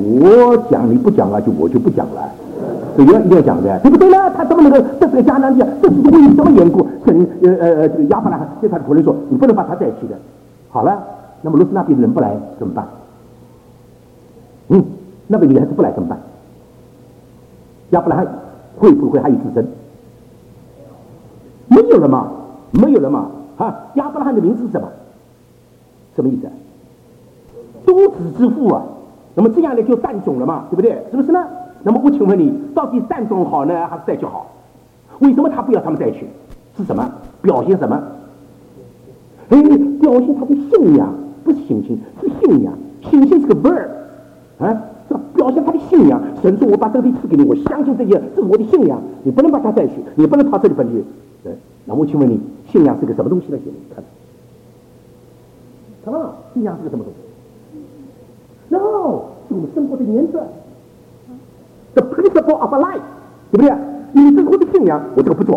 我讲你不讲了，我就不讲了。这个一定要讲的，对不对呢？他怎么能够这是个迦南地？这是为什么缘故？这个亚伯拉罕对他的仆人说：“你不能把他带去的。”好了，那么罗斯那边人不来怎么办？那边女孩子不来怎么办？亚伯拉罕会不会还有子孙？没有了嘛，没有了嘛。啊，亚伯拉罕的名字是什么？什么意思？多子之父啊。那么这样呢就散种了嘛，对不对？是不是呢？那么我请问你，到底散种好呢，还是再去好？为什么他不要他们再去？是什么？表现什么？表现他的信仰，不是信心，是信仰。信心是个 verb， 是吧？表现他的信仰。神说：“我把这个地赐给你，我相信这些，这是我的信仰。你不能把它带去，你不能跑这里奔去。”那我请问你，信仰是个什么东西呢？看到，信仰是个什么东西 ？No， 是我们生活的原则。The principle of a life， 对不对？你生活的信仰，我这个不做。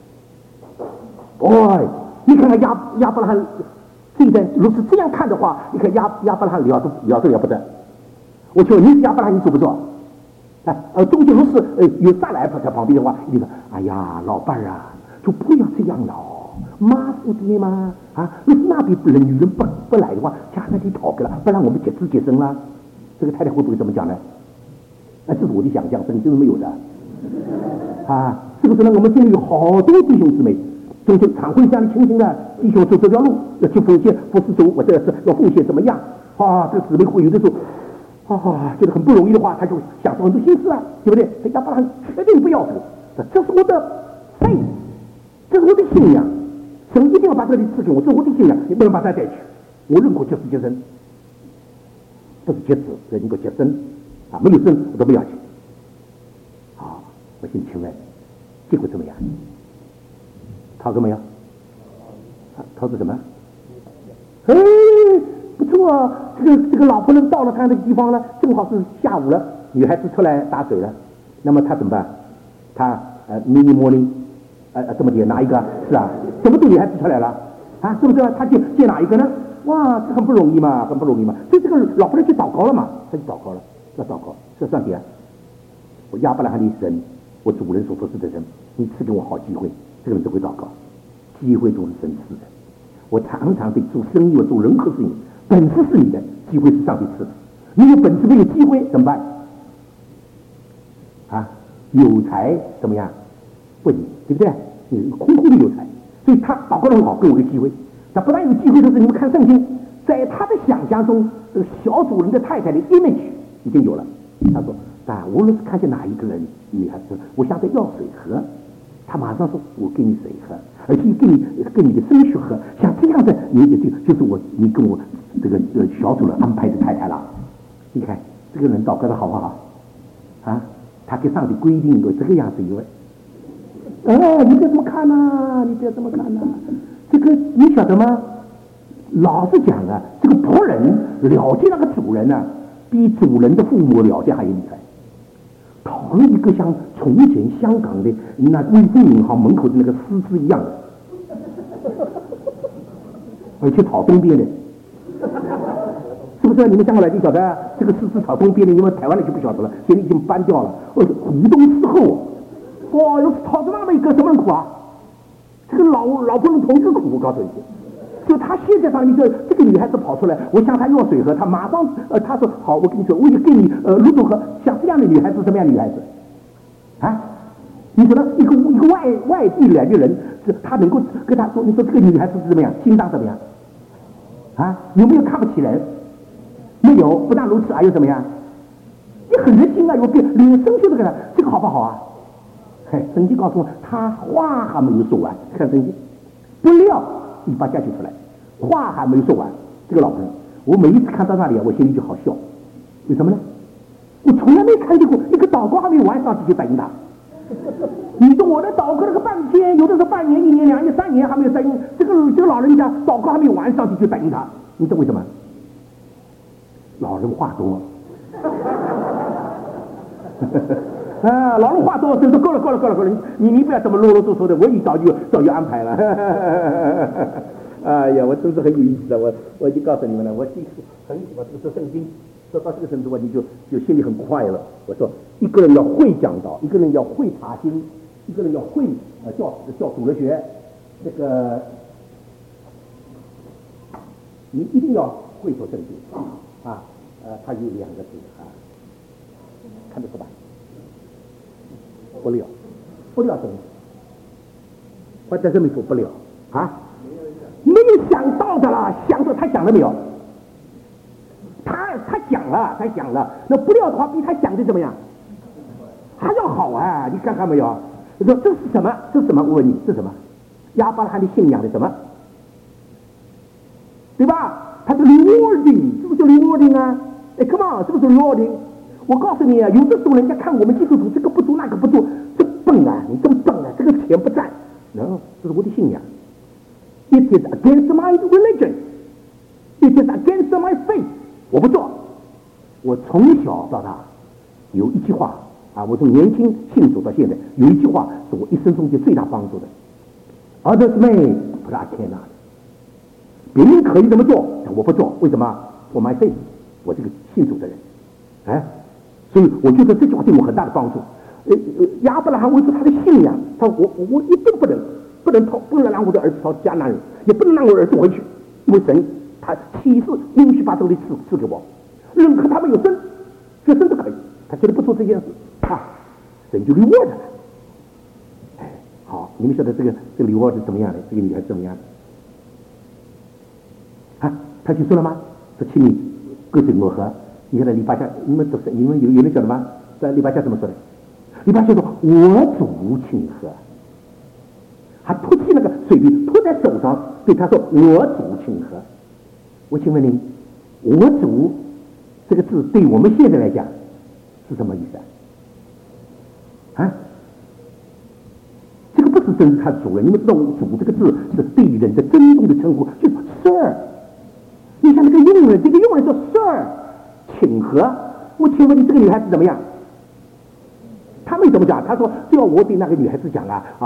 你看看亚伯拉罕，现在如果是这样看的话，你看亚伯拉罕了不得。我请问你是亚伯拉罕，你做不做？中间如是有撒莱在旁边的话，你说：“哎呀，老伴儿啊，就不要这样了，马虎的嘛如果那边女人不来的话，家在里讨个了，不然我们结子结生了。”这个太太会不会这么讲呢？这是我的想象，圣经是没有的。是不是呢？我们这里有好多弟兄姊妹，中间常会这样的情形呢。弟兄走这条路要去奉献，不是走，或者是要奉献怎么样？这个姊妹会有的时候，觉得很不容易的话，他就想出很多心思啊，对不对？这亚伯拉罕确定不要走，这是我的faith，这是我的信仰。神一定要把这里赐给我，这是我的信仰，你不能把它带去。我认可结子结生，不是结子，这能够结生没有生我都不要去。我先请问，结果怎么样？讨个没有？讨个什么？不错啊，这个老婆人到了他那个地方了，正好是下午了，女孩子出来打水了，那么他怎么办？他mini morning 这么点哪一个？是啊，怎么对女孩子出来了？是不是？他就借哪一个呢？哇，这很不容易嘛，很不容易嘛。所以这个老婆人去祷告了嘛，他就祷告了，要祷告，这上帝啊，我亚伯拉罕的神，我主人所服侍的人，你赐给我好机会，这个人就会祷告，机会都是神赐的。我常常对做生意，我做任何事情，本事是你的，机会是上帝赐的。你有本事没有机会怎么办？有财怎么样？不行，对不对？你空空的有财，所以他祷告得很好，给我个机会。他不但有机会，就是你们看圣经，在他的想象中，这个小主人的太太的 image 已经有了。他说：“无论是看见哪一个人，女孩子，我想在要水喝，他马上说：我给你水喝，而且跟你的生血喝。像这样的，就是你跟我这个小主人安排的太太了。你看这个人祷告的好不好？他给上帝规定有这个样子一位。你不要这么看呐，你不要这么看呐。这个你晓得吗？老实讲啊，这个仆人了解那个主人比主人的父母了解还厉害。讨论一个像从前香港的那微风银行门口的那个狮子一样的，而且炒东边的，是不是？你们香港来就晓得这个狮子炒东边的，因为台湾的就不晓得了，现在已经搬掉了。湖东狮后，要是炒着那么一个什么人苦啊？这个老婆人同一个苦，我告诉你。就他现在上面这个女孩子跑出来，我向她要水喝，她马上她说好，我跟你说，我就给你卤煮喝。像这样的女孩子，什么样的女孩子？你说呢？一个外地来的人，他能够跟他说，你说这个女孩子是怎么样？心脏怎么样？有没有看不起人？没有，不但如此，还有怎么样？你很热心啊，有连生锈都给他，这个好不好啊？圣经告诉我，他话还没有说完，看圣经，不料一把下去出来，话还没说完，这个老婆人，我每一次看到那里我心里就好笑，为什么呢？我从来没看见过一个祷告还没完，上去就答应他。你说我的祷告了个半天，有的是半年、1年、2年、3年还没有答应，这个老人家祷告还没完，上去就答应他，你知道为什么？老人话多。老人话多，所以说够了，你不要这么啰啰嗦嗦的，我早就安排了。哎呀，我真是很有意思的，我就告诉你们了，我很喜欢这个圣经， 说到这个程度，你就心里很快乐。我说，一个人要会讲道，一个人要会查经，一个人要会教主日学，这个你一定要会说正经啊。它有两个字啊，看得出吧？不了，不了什么？我在这里说不了啊，没有想到的啦，想到他讲了没有？他讲了，那不料的话比他讲的怎么样？还要好啊！你看看没有？你说这是什么？这是什么？我问你，这是什么？亚伯拉罕的信仰的什么？对吧？他是 rewarding， 是不是 rewarding 啊？哎 ，come on， 是不是 rewarding？ 我告诉你啊，有的时候人家看我们基督徒这个不足那个不足，这笨啊，你这么笨啊，这个钱不赚。No， 这是我的信仰。It is against my religion. It is against my faith. 我不做。我从小到大有一句话啊，我从年轻信主到现在有一句话是我一生中间最大帮助的。Others may, but I cannot. 别人可以这么做，但我不做。为什么？我 my faith， 我这个信主的人，哎，所以我觉得这句话对我很大的帮助。亚伯拉罕为出他的信仰，他说我一定不能让我的儿子朝迦南人，也不能让我儿子回去，因为神他启示允许把这里赐给我，任何他没有生，学生都可以，他绝对不做这件事啊，神就 reward 了。哎，好，你们晓得这个 reward 是怎么样的？这个女孩是怎么样的？啊，他就说了吗？说请你各自磨合。你看在篱笆下，你们有人晓得吗？在篱笆下怎么说的？篱笆下说：“我主请喝。”还吐起那个水滴，吐在手上，对他说：“我主请喝。”我请问您，“我主”这个字对我们现在来讲是什么意思啊？啊？这个不是真是他主人，你们知道“主”这个字是对人的尊重的称呼，就是 Sir。你像那个佣人，这个佣人说 Sir， 请喝。我请问你，这个女孩子怎么样？他没怎么讲，他说只要我对那个女孩子讲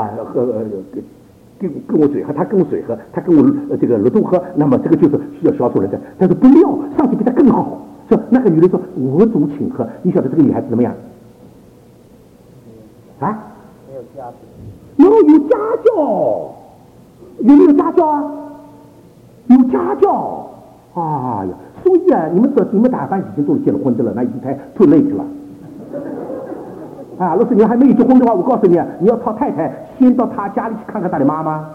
跟我水喝，他跟我水喝，他跟我这个绿豆喝，那么这个就是需要销售人的。但是不料上去比他更好，说那个女人说我主请喝，你晓得这个女孩子怎么样？啊？没有家教，有家教，有没有家教啊？有家教。哎呀，所以啊，你们打扮已经都结了婚的了，那已经太 too late 了。啊，如果你还没有结婚的话，我告诉你啊，你要讨太太，先到她家里去看看她的妈妈。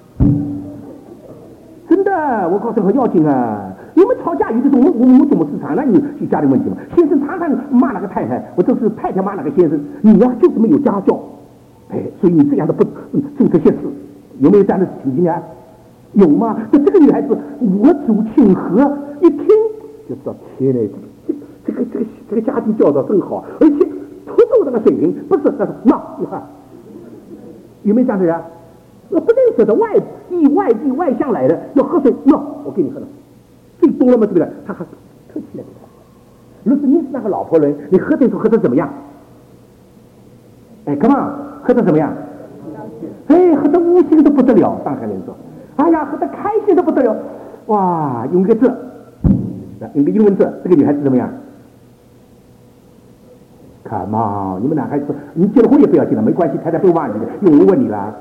真的，我告诉你很要紧啊！你们吵架有的时候，我怎么市场？那你是家庭问题嘛？先生常常骂那个太太，我这是太太骂那个先生，你呀就是没有家教，哎，所以你这样的不政策限制，有没有这样的情形啊？有吗？这个女孩子，我主请喝，一听就知道，天哪，这个家庭教导真好，而且突出这个水平，不是那你看有没有这样的人？不认识的外地外乡来的要喝水，我给你喝了，最多了嘛，对不对？他还客气了。如果你是那个老婆人，你喝这时候喝的怎么样？哎 ，come on， 喝的怎么样？哎，喝的无心都不得了，上海人说。哎呀，喝得开心的不得了，哇！用个字，用个英文字，这个女孩子怎么样 ？Come on， 你们男孩子，你结了婚也不要紧了，没关系，太太不会骂你的，因为我问你了，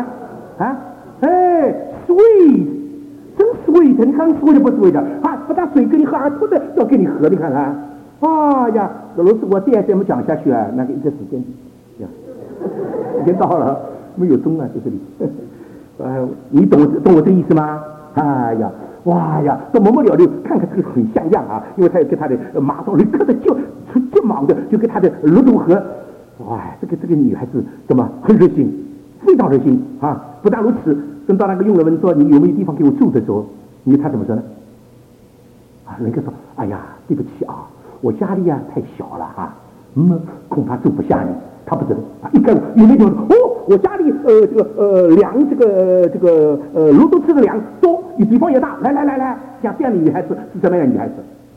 哎 ，sweet， 真 sweet， 你看 sweet 不 sweet 啊？不打水给你喝，还吐的要给你喝，你看看，哎呀，如果是我 DSM 讲下去啊，那个一个时间，时间到了，没有钟啊，在这里。你懂我这意思吗？哎呀，哇呀，到某某了看看这个很像样啊，因为他有跟他的马上立刻的就忙的就跟他的绿豆喝，哇，这个女孩子怎么很热心，非常热心啊！不但如此，等到那个佣人问说你有没有地方给我住的时候，他怎么说呢？啊，人家说，哎呀，对不起啊，我家里太小了哈，恐怕住不下你。他不知道啊，一看有没有我家里粮炉都吃的粮多，地方也大，来，像这样的女孩子是什么样的女孩子？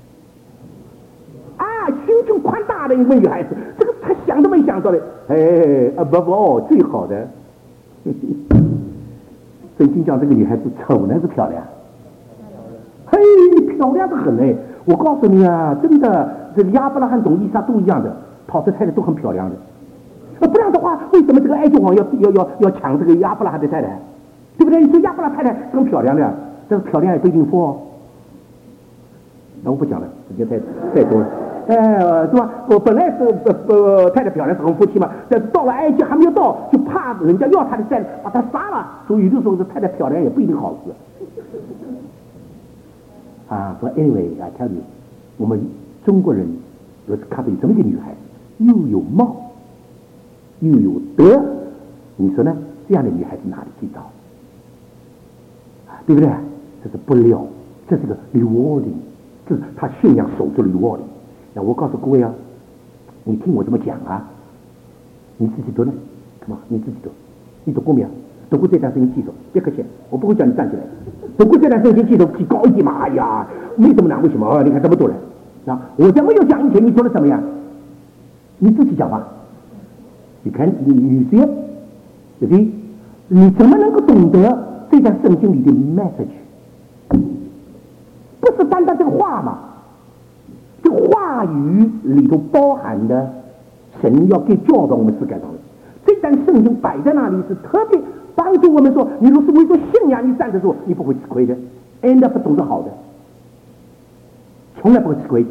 啊，心胸宽大的一位女孩子，这个他想都没想到的，哎 ，above all 最好的。圣经讲这个女孩子丑呢是漂亮？嘿，漂亮的很哎！ 我告诉你啊，真的，这亚伯拉罕懂伊莎都一样的，讨的太太都很漂亮的。不然的话，为什么这个埃及王要抢这个亚伯拉罕的太太？对不对？你说亚伯拉罕太太很漂亮的，但是漂亮也不一定错哦。那我不讲了，时间太多了。是吧？我本来是太太漂亮是很夫妻嘛，但是到了埃及还没有到，就怕人家要他的债，把他杀了。所以有的时候这太太漂亮也不一定好事。说 anyway I tell you， 我们中国人若是看到有这么一个女孩，又有貌又有德，你说呢？这样的女孩子哪里去找？对不对？这是不料，这是个 rewarding， 这是他信仰守住了 rewarding。那我告诉各位啊，你听我这么讲啊，你自己读呢？什么？你自己读，你读过没有？读过这段圣经记住，别客气，我不会叫你站起来。读过这段圣经记住，提高一点嘛。哎呀，为什么呢？为什么？你看这么多人啊！我在没有讲以前，你读了怎么样？你自己讲吧。你看，你这样，对不对？你怎么能够懂得这段圣经里的 message？ 不是单单这个话嘛？这个话语里头包含的神要给教导我们世界上的这段圣经摆在那里，是特别帮助我们说，你若是为着信仰你站得住，你不会吃亏的 ，end up 总是好的，从来不会吃亏。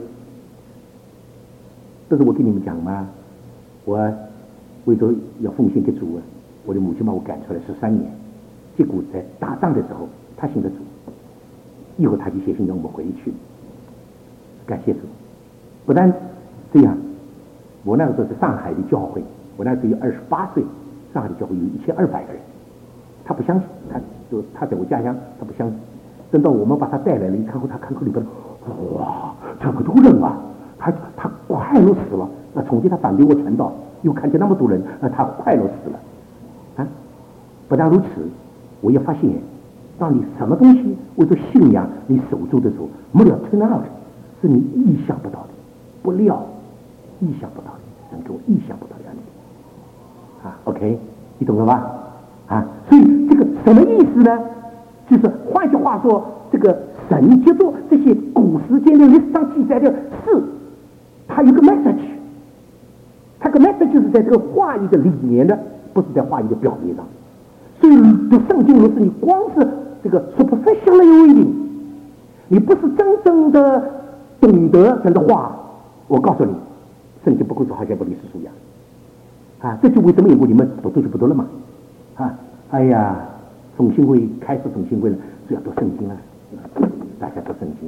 这是我跟你们讲嘛，我为着要奉献给主啊，我的母亲把我赶出来13年，结果在打仗的时候，她信得主，以后她就写信让我回去，感谢主。不但这样，我那个时候是上海的教会，我那时候有28岁，上海的教会有1200个人，他不相信，他在我家乡，他不相信。等到我们把他带来了，一看后，他看后里边，哇，这么多人啊，他快乐死了。那从前他反对我传道，又看见那么多人，他快乐死了。啊，不但如此，我也发现，当你什么东西为了信仰你守住的时候，没有 turn out， 是你意想不到的。不料，意想不到的，能够意想不到的样子，OK， 你懂了吧？所以这个什么意思呢？就是换句话说，这个神接着这些古时间的历史上记载的事，它有个 message， 它个 message 是在这个话语的里面的，不是在话语的表面上。所以读圣经，如果是你光是这个 superficial reading， 你不是真正的懂得神的话。我告诉你，圣经不会说好像不历史书一样，这就为什么你们不读就不读了嘛，哎呀，总信会开始总信会了，就要读圣经了，大家读圣经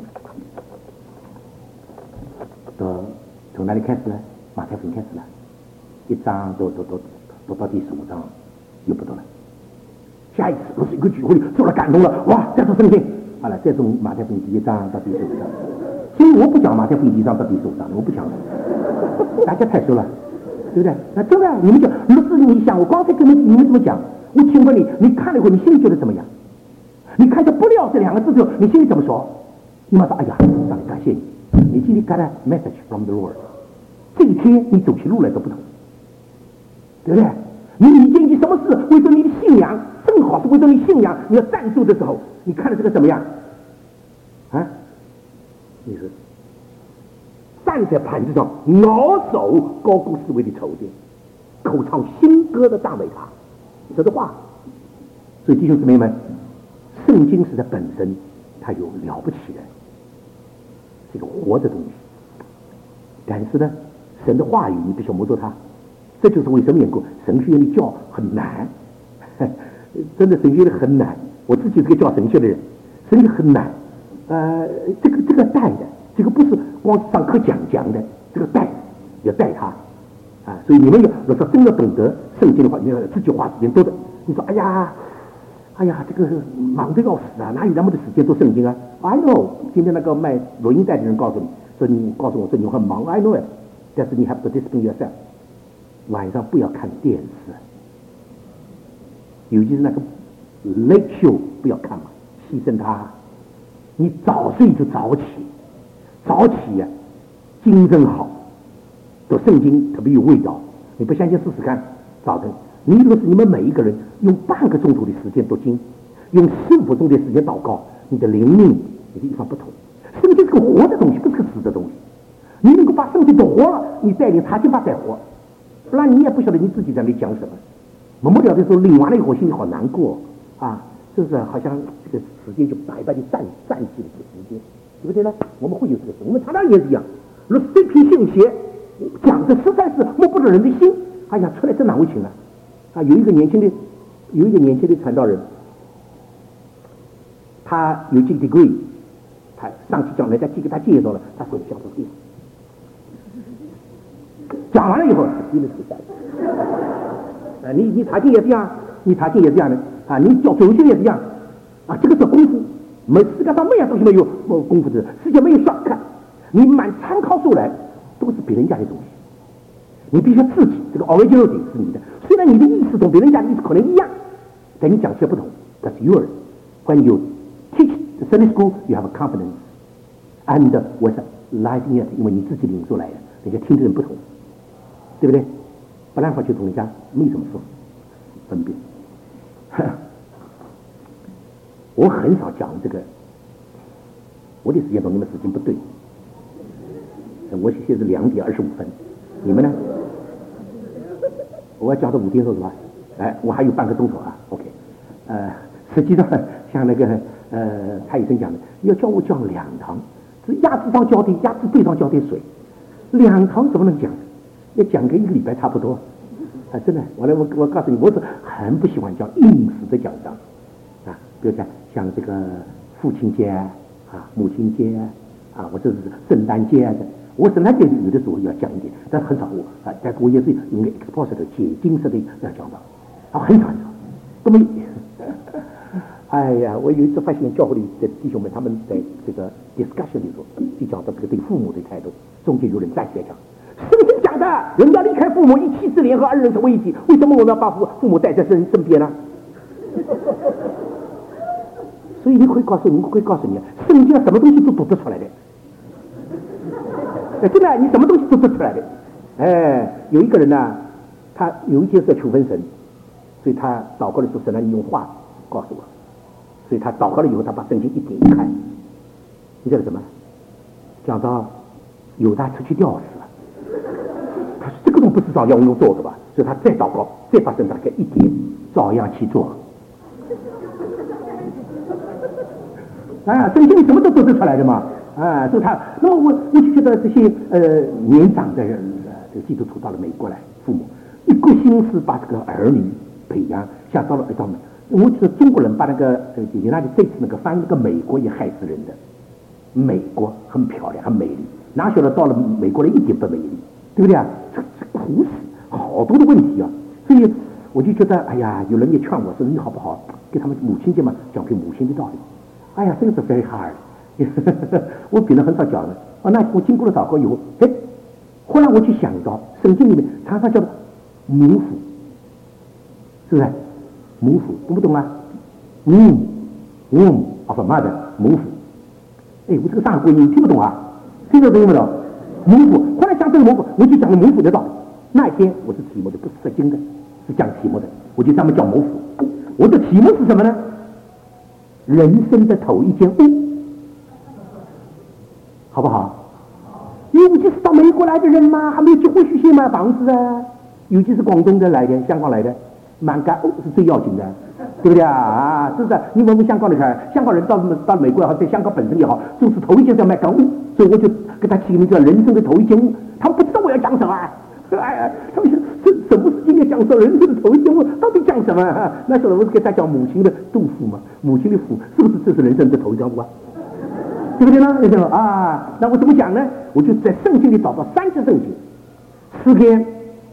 了，从哪里开始呢？马太福音开始了，一章读到第15章，又不读了。下一次若是一个聚会受了感动了，哇，再读圣经，好了，再从马太福音第1章到第15章。所以我不讲马太福音第1章到第15章，我不讲了，大家太熟了，对不对？那真的，你们讲，如果是你想，我刚才跟你们怎么讲？我请问你，你看了以后，你心里觉得怎么样？你看到不料这2个字之后，你心里怎么说？你马上，哎呀，上帝感谢你，你今天 got a message from the Lord， 这一天你走起路来都不同，对不对？你以前你什么事为着你的信仰，正好是为着你信仰你要站住的时候，你看了这个怎么样？你说站在盘子上，挠手高估思维的仇敌，口唱新歌的赞美他，你说的话。所以弟兄姊妹们，圣经是在本身它有了不起的这个活的东西，但是呢，神的话语你必须摸着它，这就是为什么缘故神学院的教很难，真的神学院很难。我自己是个教神学的人，神学很难。这个带的，这个不是光上课讲的，这个带要带他所以你们要说真的懂得圣经的话，你要自己花时间多的。你说哎呀，这个忙得要死啊，哪有那么多时间读圣经啊 ？I know， 今天那个卖录音带的人告诉你说，你告诉我说你很忙 ，I know it， 但是你 have to discipline yourself， 晚上不要看电视，尤其是那个 late show 不要看嘛，牺牲它。你早睡就早起精神好，读圣经特别有味道。你不相信试试看，早晨你如果是你们每一个人用半个钟头的时间读经，用15分钟的时间祷告，你的灵命已经一番不同。 圣经是个活的东西，不是个死的东西。你能够把圣经都活了，你带领他就把再活，不然你也不晓得你自己在那里讲什么。没末了的时候领完了以后，心里好难过啊，是不是？好像这个时间就白白的占据了这个时间，对不对呢？我们会有这个事，我们常常也是一样。若是这篇信写讲的实在是摸不着人的心，哎呀，出来真难为情了啊！有一个年轻的传道人，他有几个 degree， 他上去讲人家给他介绍了，他说讲这个。讲完了以后，真的是在你查经也这样，你查经也这样的啊，你教哲学也这样啊，这个是功夫，世界上没有东西没有功夫的，世界没有shortcut，你满参考出来都是别人家的东西，你必须自己这个 original 是你的，虽然你的意思同别人家的意思可能一样，但你讲起来不同， that's yours. When you teach the Sunday school, you have a confidence, and was living it， 因为你自己领出来的，人家听的人不同。对不对？不然话就同人家没什么分别。我很少讲这个，我的时间同你们时间不对。我现在是2点25分，你们呢？我要讲到5点钟是吧？哎，我还有半个钟头啊。OK， 实际上像那个蔡医生讲的，要叫我讲2堂，是鸭子上浇的鸭子背上浇的水，2堂怎么能讲？要讲个1个礼拜差不多啊，真的。完了，我告诉你，我是很不喜欢讲应时的讲章啊，比如像这个父亲节啊、母亲节啊，或者是圣诞节的。我圣诞节有的时候要讲一点，但很少但是我也是用个 exposit 解经式的要讲到啊，很少。那么，哎呀，我有一次发现教会里的弟兄们，他们在这个 discussion 里头就讲到这个对父母的态度，中间有人站起来讲。圣经讲的，人要离开父母，一妻之联合，2人成为一体。为什么我们要把父母带在身边呢？所以我会告诉你，圣经什么东西都读得出来的。真的，你什么东西都读得出来的。有一个人呢，他有一件事求问神，所以他祷告的时候，神让你用话告诉我。所以他祷告了以后，他把圣经一点一看，你知道什么？讲到犹大出去吊死了。这个都不是照样用做的吧？所以他再祷告，再把圣打开一点，照样去做。圣经里什么都读得出来的嘛。所以他，那么我就觉得这些年长的人，这个基督徒到了美国来，父母一个心思把这个儿女培养，像到了一道美。我觉得中国人把那个United States那个翻译那个美国也害死人的。美国很漂亮，很美丽，哪晓得到了美国人一点不美丽。对不对啊？这苦死，好多的问题啊！所以我就觉得，哎呀，有人也劝我说，你好不好给他们母亲节嘛，讲给母亲的道理。哎呀，这个是 very hard， 我别人很少讲的。那我经过了祷告以后，后来我就想到，圣经里面常常叫母父，是不是？母父懂不懂啊？womb of a mother， 母父。我这个上海你听不懂啊？听得懂不懂？母父，后来讲这个母父，我就讲了母父的道理。那一天我是题目的，不是圣经的，是讲题目的，我就专门叫母父。我的题目是什么呢？人生的头一间屋，好不好？尤其是到美国来的人嘛，还没有结婚许先买房子啊，尤其是广东的来的、香港来的，买间屋是最要紧的，对不对啊？是不是？你问问香港的看，香港人到美国也好，在香港本身也好，就是头一间是要买间屋，所以我就给他起个名字叫人生的头一间屋。他们不知道我要讲什么，他们说什么是今天讲说人生的头一间屋，到底讲什么？那时候我是给他讲母亲的肚腹嘛，母亲的腹，是不是这是人生的头一间屋啊？对不对呢？那我怎么讲呢？我就在圣经里找到3次圣经，诗篇，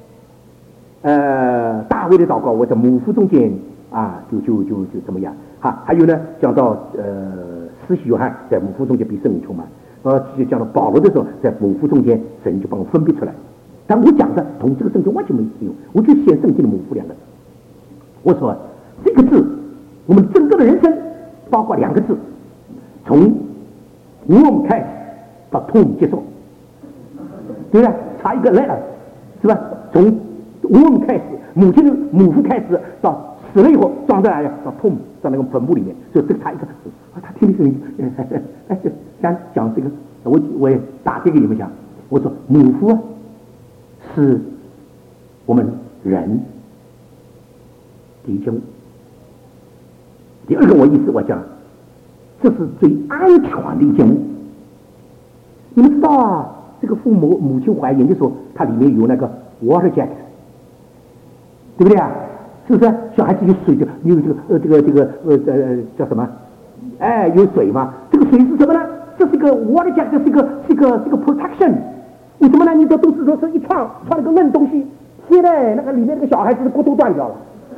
大卫的祷告，我在母腹中间就怎么样？还有呢，讲到施洗约翰在母腹中间被圣灵充满，就讲到保罗的时候，在母腹中间，神就帮我分别出来。但我讲的同这个圣经完全没有，我就写圣经的母腹2个字。我说这个字，我们整个的人生包括2个字，从womb 开始到 tomb 结束，对吧？差一个 letter， 是吧？从womb 开始，母亲的母腹开始到死了以后装在叫tomb，在那个坟墓里面，就这个他一个，他听的声音，想讲这个，我也打这个你们讲，我说母父是我们人第一件物，第二个我意思我讲，这是最安全的一件物。你们知道啊，这个母亲怀孕的时候，它里面有那个 water jacket， 对不对啊？是不是？小孩子有水的，有这个叫什么？哎，有水嘛？这个水是什么呢？这是一个 water jacket， 是一个 protection。为什么呢？你这都是说是一穿了个硬东西，现在那个里面那个小孩子的骨头断掉了，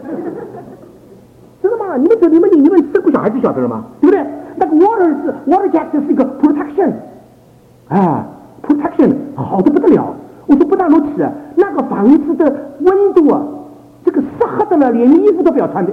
知道吗？你们生过小孩子晓得了吗？对不对？那个 water jacket 是一个 protection。啊 ，protection 好的不得了。我说不但如此，那个房子的温度啊，这个湿黑的了，连衣服都不要穿的，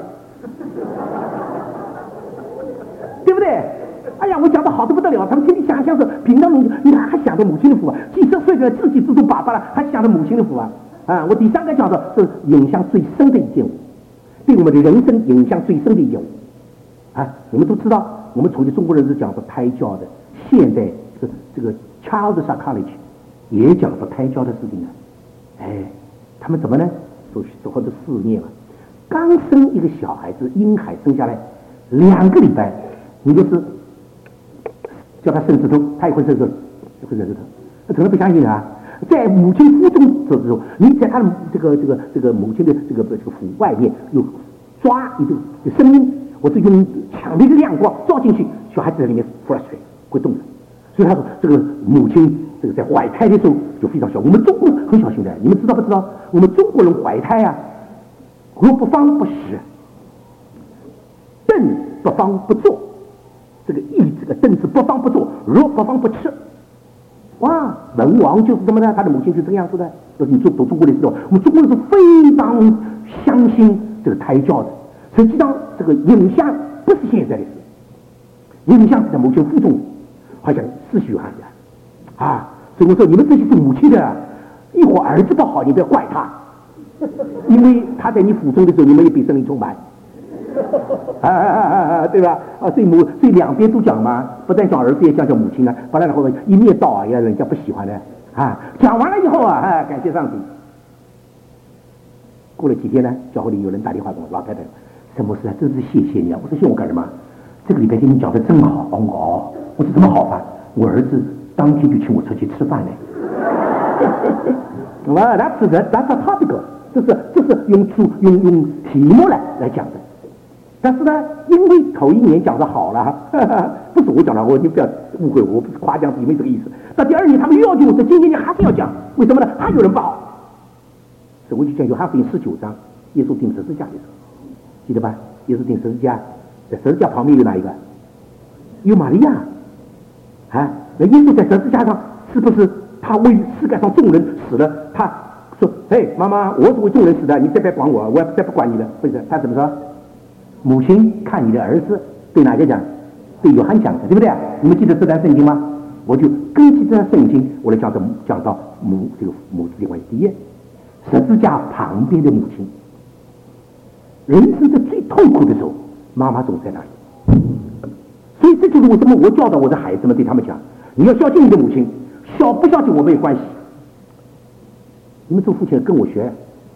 对不对？哎呀，我讲的好的不得了，他们天天想象着平常你还想着母亲的福啊，几十岁的自己自动爸爸了，还想着母亲的福啊！啊，我第三个讲的是影响最深的一件物，对我们的人生影响最深的一件物。啊，你们都知道，我们从前中国人是讲说胎教的，现代这个 child psychology 也讲说胎教的事情啊。哎，他们怎么呢？说或者4年了，刚生一个小孩子，婴孩生下来2个礼拜，你就是叫他伸指头，他也会伸指头，从来不相信啊。在母亲腹中的时候，你在他的这个母亲的这个腹外面有抓一个声音，我是用强烈的亮光照进去，小孩子在里面 frustrate 会动的。所以他说这个母亲这个在怀胎的时候就非常小。我们中国人很小心的，你们知道不知道？我们中国人怀胎啊，若不方不食，顿不方不坐，这个顿是不方不坐，若不方不吃。哇，文王就是这么的，他的母亲是这个样子的。就是你读中国历史的，我们中国人是非常相信这个胎教的。实际上，这个影像不是现在的事，影像是在母亲腹中，好像是许汉的啊。所以我说，你们这些是母亲的，一会儿儿子不好，你不要怪他，因为他在你腹中的时候，你们也被生命充满。对吧？所以两边都讲嘛，不但讲儿子，也讲母亲啊，不然的话一面倒啊，人家不喜欢的啊。讲完了以后啊，感谢上帝。过了几天呢，教会里有人打电话给我，老太太，沈牧师啊，真是谢谢你啊！我说谢我干什么？这个礼拜天你讲的真好哦。我说怎么好法？我儿子当天就请我出去吃饭呢。that's a topic， 这是用题目来讲的。但是呢，因为头一年讲的好了，不是我讲的，你不要误会我，不是夸奖，因为这个意思。到第2年他们又要用，这今年你还是要讲，为什么呢？还有人不好。所以我就讲约翰福音19章，耶稣钉十字架的时候，记得吧？耶稣钉十字架，在十字架旁边有哪一个？有玛利亚啊。那耶稣在十字架上，是不是他为世界上众人死了？他说：“嘿，妈妈，我是为众人死的，你再别管我，我再不管你了。”不是，他怎么说？母亲看你的儿子，对哪个讲？对约翰讲的，对不对？你们记得这段圣经吗？我就根据这段圣经，我来讲到母子的关系。第一，十字架旁边的母亲，人生在最痛苦的时候，妈妈总在那里。所以这就是为什么我教导我的孩子们，对他们讲，你要孝敬你的母亲，孝不孝敬我没有关系。你们做父亲跟我学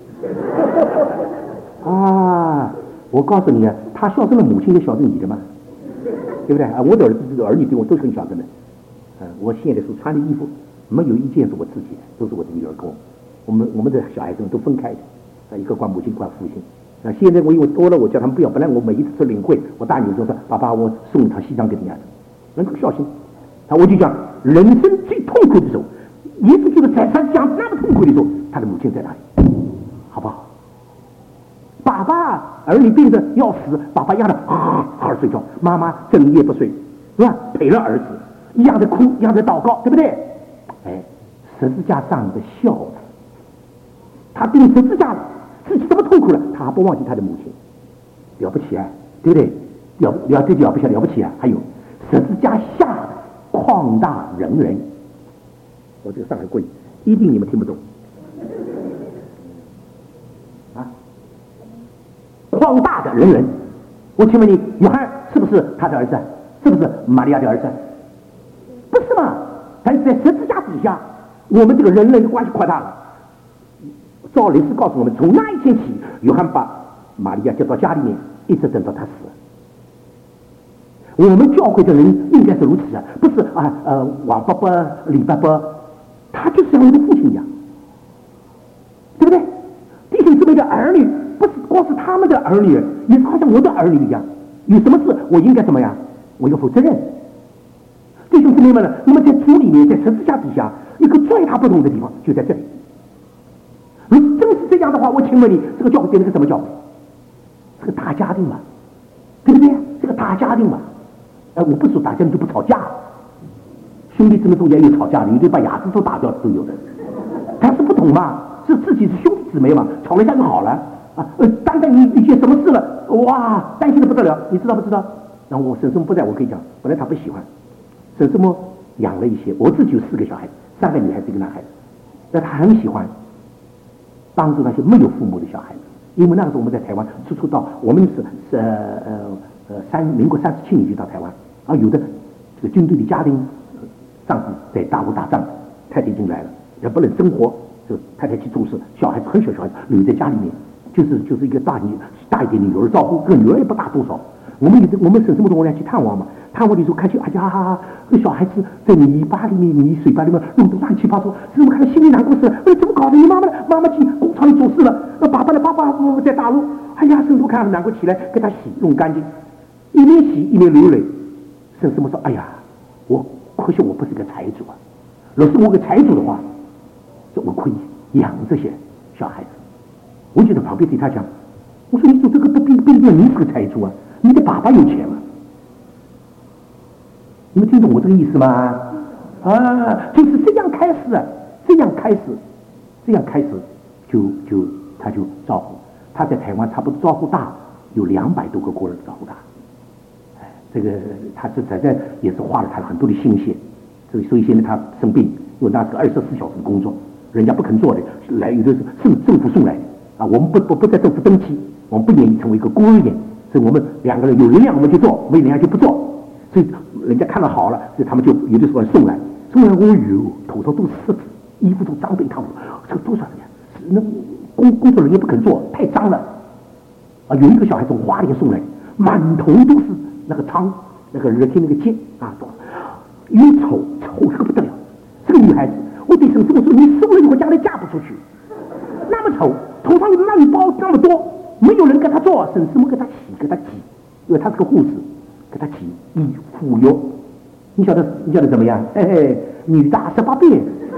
啊！我告诉你啊，他孝顺了母亲，也孝顺你的嘛，对不对啊？我的儿女对我都是很孝顺的。我现在所穿的衣服，没有一件是我自己的，都是我的女儿给我。我们的小孩子们都分开的，一个管母亲，管父亲。现在我因为多了，我叫他们不要。本来我每一次去领会，我大女儿就说：“爸爸，我送一套西装给你啊。”能够孝心。我就讲，人生最痛苦的时候，耶稣就是在他讲那么痛苦的时候，他的母亲在哪里？好不好？爸爸儿女病着要死，爸爸压着好好睡觉，妈妈整夜不睡，是吧？陪了儿子，一样的哭，一样的祷告，对不对？十字架上的孝子，他钉十字架了，自己这么痛苦了，他不忘记他的母亲，了不起啊，对不对？这就了不起啊！还有十字架下的旷大人人，我这个上海贵，一定你们听不懂。旷大人人。我请问你，约翰是不是他的儿子？是不是玛利亚的儿子？不是嘛？但是在十字架底下，我们这个人的关系扩大了。照历史告诉我们，从那一天起，约翰把玛利亚接到家里面，一直等到他死。我们教会的人应该是如此啊，不是王伯伯、李伯伯，他就是像我的父亲一样，对不对？弟兄姊妹的儿女，不是光是他们的儿女，也是好像我的儿女一样。有什么事，我应该怎么样？我要负责任。弟兄姊妹们呢？那么在主里面，在十字架底下，一个最大不同的地方就在这里。如果真是这样的话，我请问你，这个教会变成个什么教会？是个大家庭嘛，对不对？是个大家庭嘛。我不说大家庭就不吵架，兄弟姊妹中间有吵架的，有的把牙齿都打掉的都有的，但是不同嘛，是自己是兄弟姊妹嘛，吵了一下就好了啊。单单你一些什么事了，哇，担心的不得了，你知道不知道？然后我婶婶不在，我可以讲，本来他不喜欢，婶婶么养了一些，我自己有4个小孩，3个女孩子，1个男孩子，那他很喜欢帮助那些没有父母的小孩子，因为那个时候我们在台湾处到，我们是民国37年就到台湾啊，有的这个军队的家庭，丈夫在大陆打仗，太太进来了，也不能生活，就太太去做事，小孩子很小小孩子留在家里面，就是一个大一点的女儿照顾，这个女儿也不大多少。我们婶婶们我俩去探望嘛，探望的时候看见，哎呀，这小孩子在泥巴里面、泥水巴里面弄得乱七八糟，婶婶们看到心里难过死了。怎么搞的？你妈妈去工厂里做事了，爸爸在大陆。哎呀，婶婶们看难过起来，给他洗弄干净，一面洗一面流泪。婶婶们说：“哎呀，可惜我不是个财主啊！若是我个财主的话，我可以养这些小孩子。”我就在旁边对他讲：“我说你说这个不必定你是个财主啊。”你的爸爸有钱吗？你们听懂我这个意思吗？啊，就是这样开始，他就照顾。他在台湾差不多照顾大有200多个孤儿照顾大。这个他这在这也是花了他很多的心血。所以现在他生病，因为那是个24小时的工作，人家不肯做的，来有的是政府送来的啊。我们不在政府登记，我们不愿意成为一个孤儿院。所以我们2个人有力量我们就做，没力量就不做。所以人家看了好了，所以他们就有的时候送来，哦哟，头上都是虱子，衣服都脏得一塌糊涂。这个多少人呀？那工作人员不肯做，太脏了啊！有一个小孩从花莲送来，满头都是那个汤，那个热天那个结啊，越丑这个不得了。这个女孩子，我对婶婶我说，你送了以后将来嫁不出去，那么丑，头上有那一包那么多。没有人跟他做，婶婶们给他洗，给他挤，因为他是个护士，给他挤敷药。你晓得怎么样？女大18变。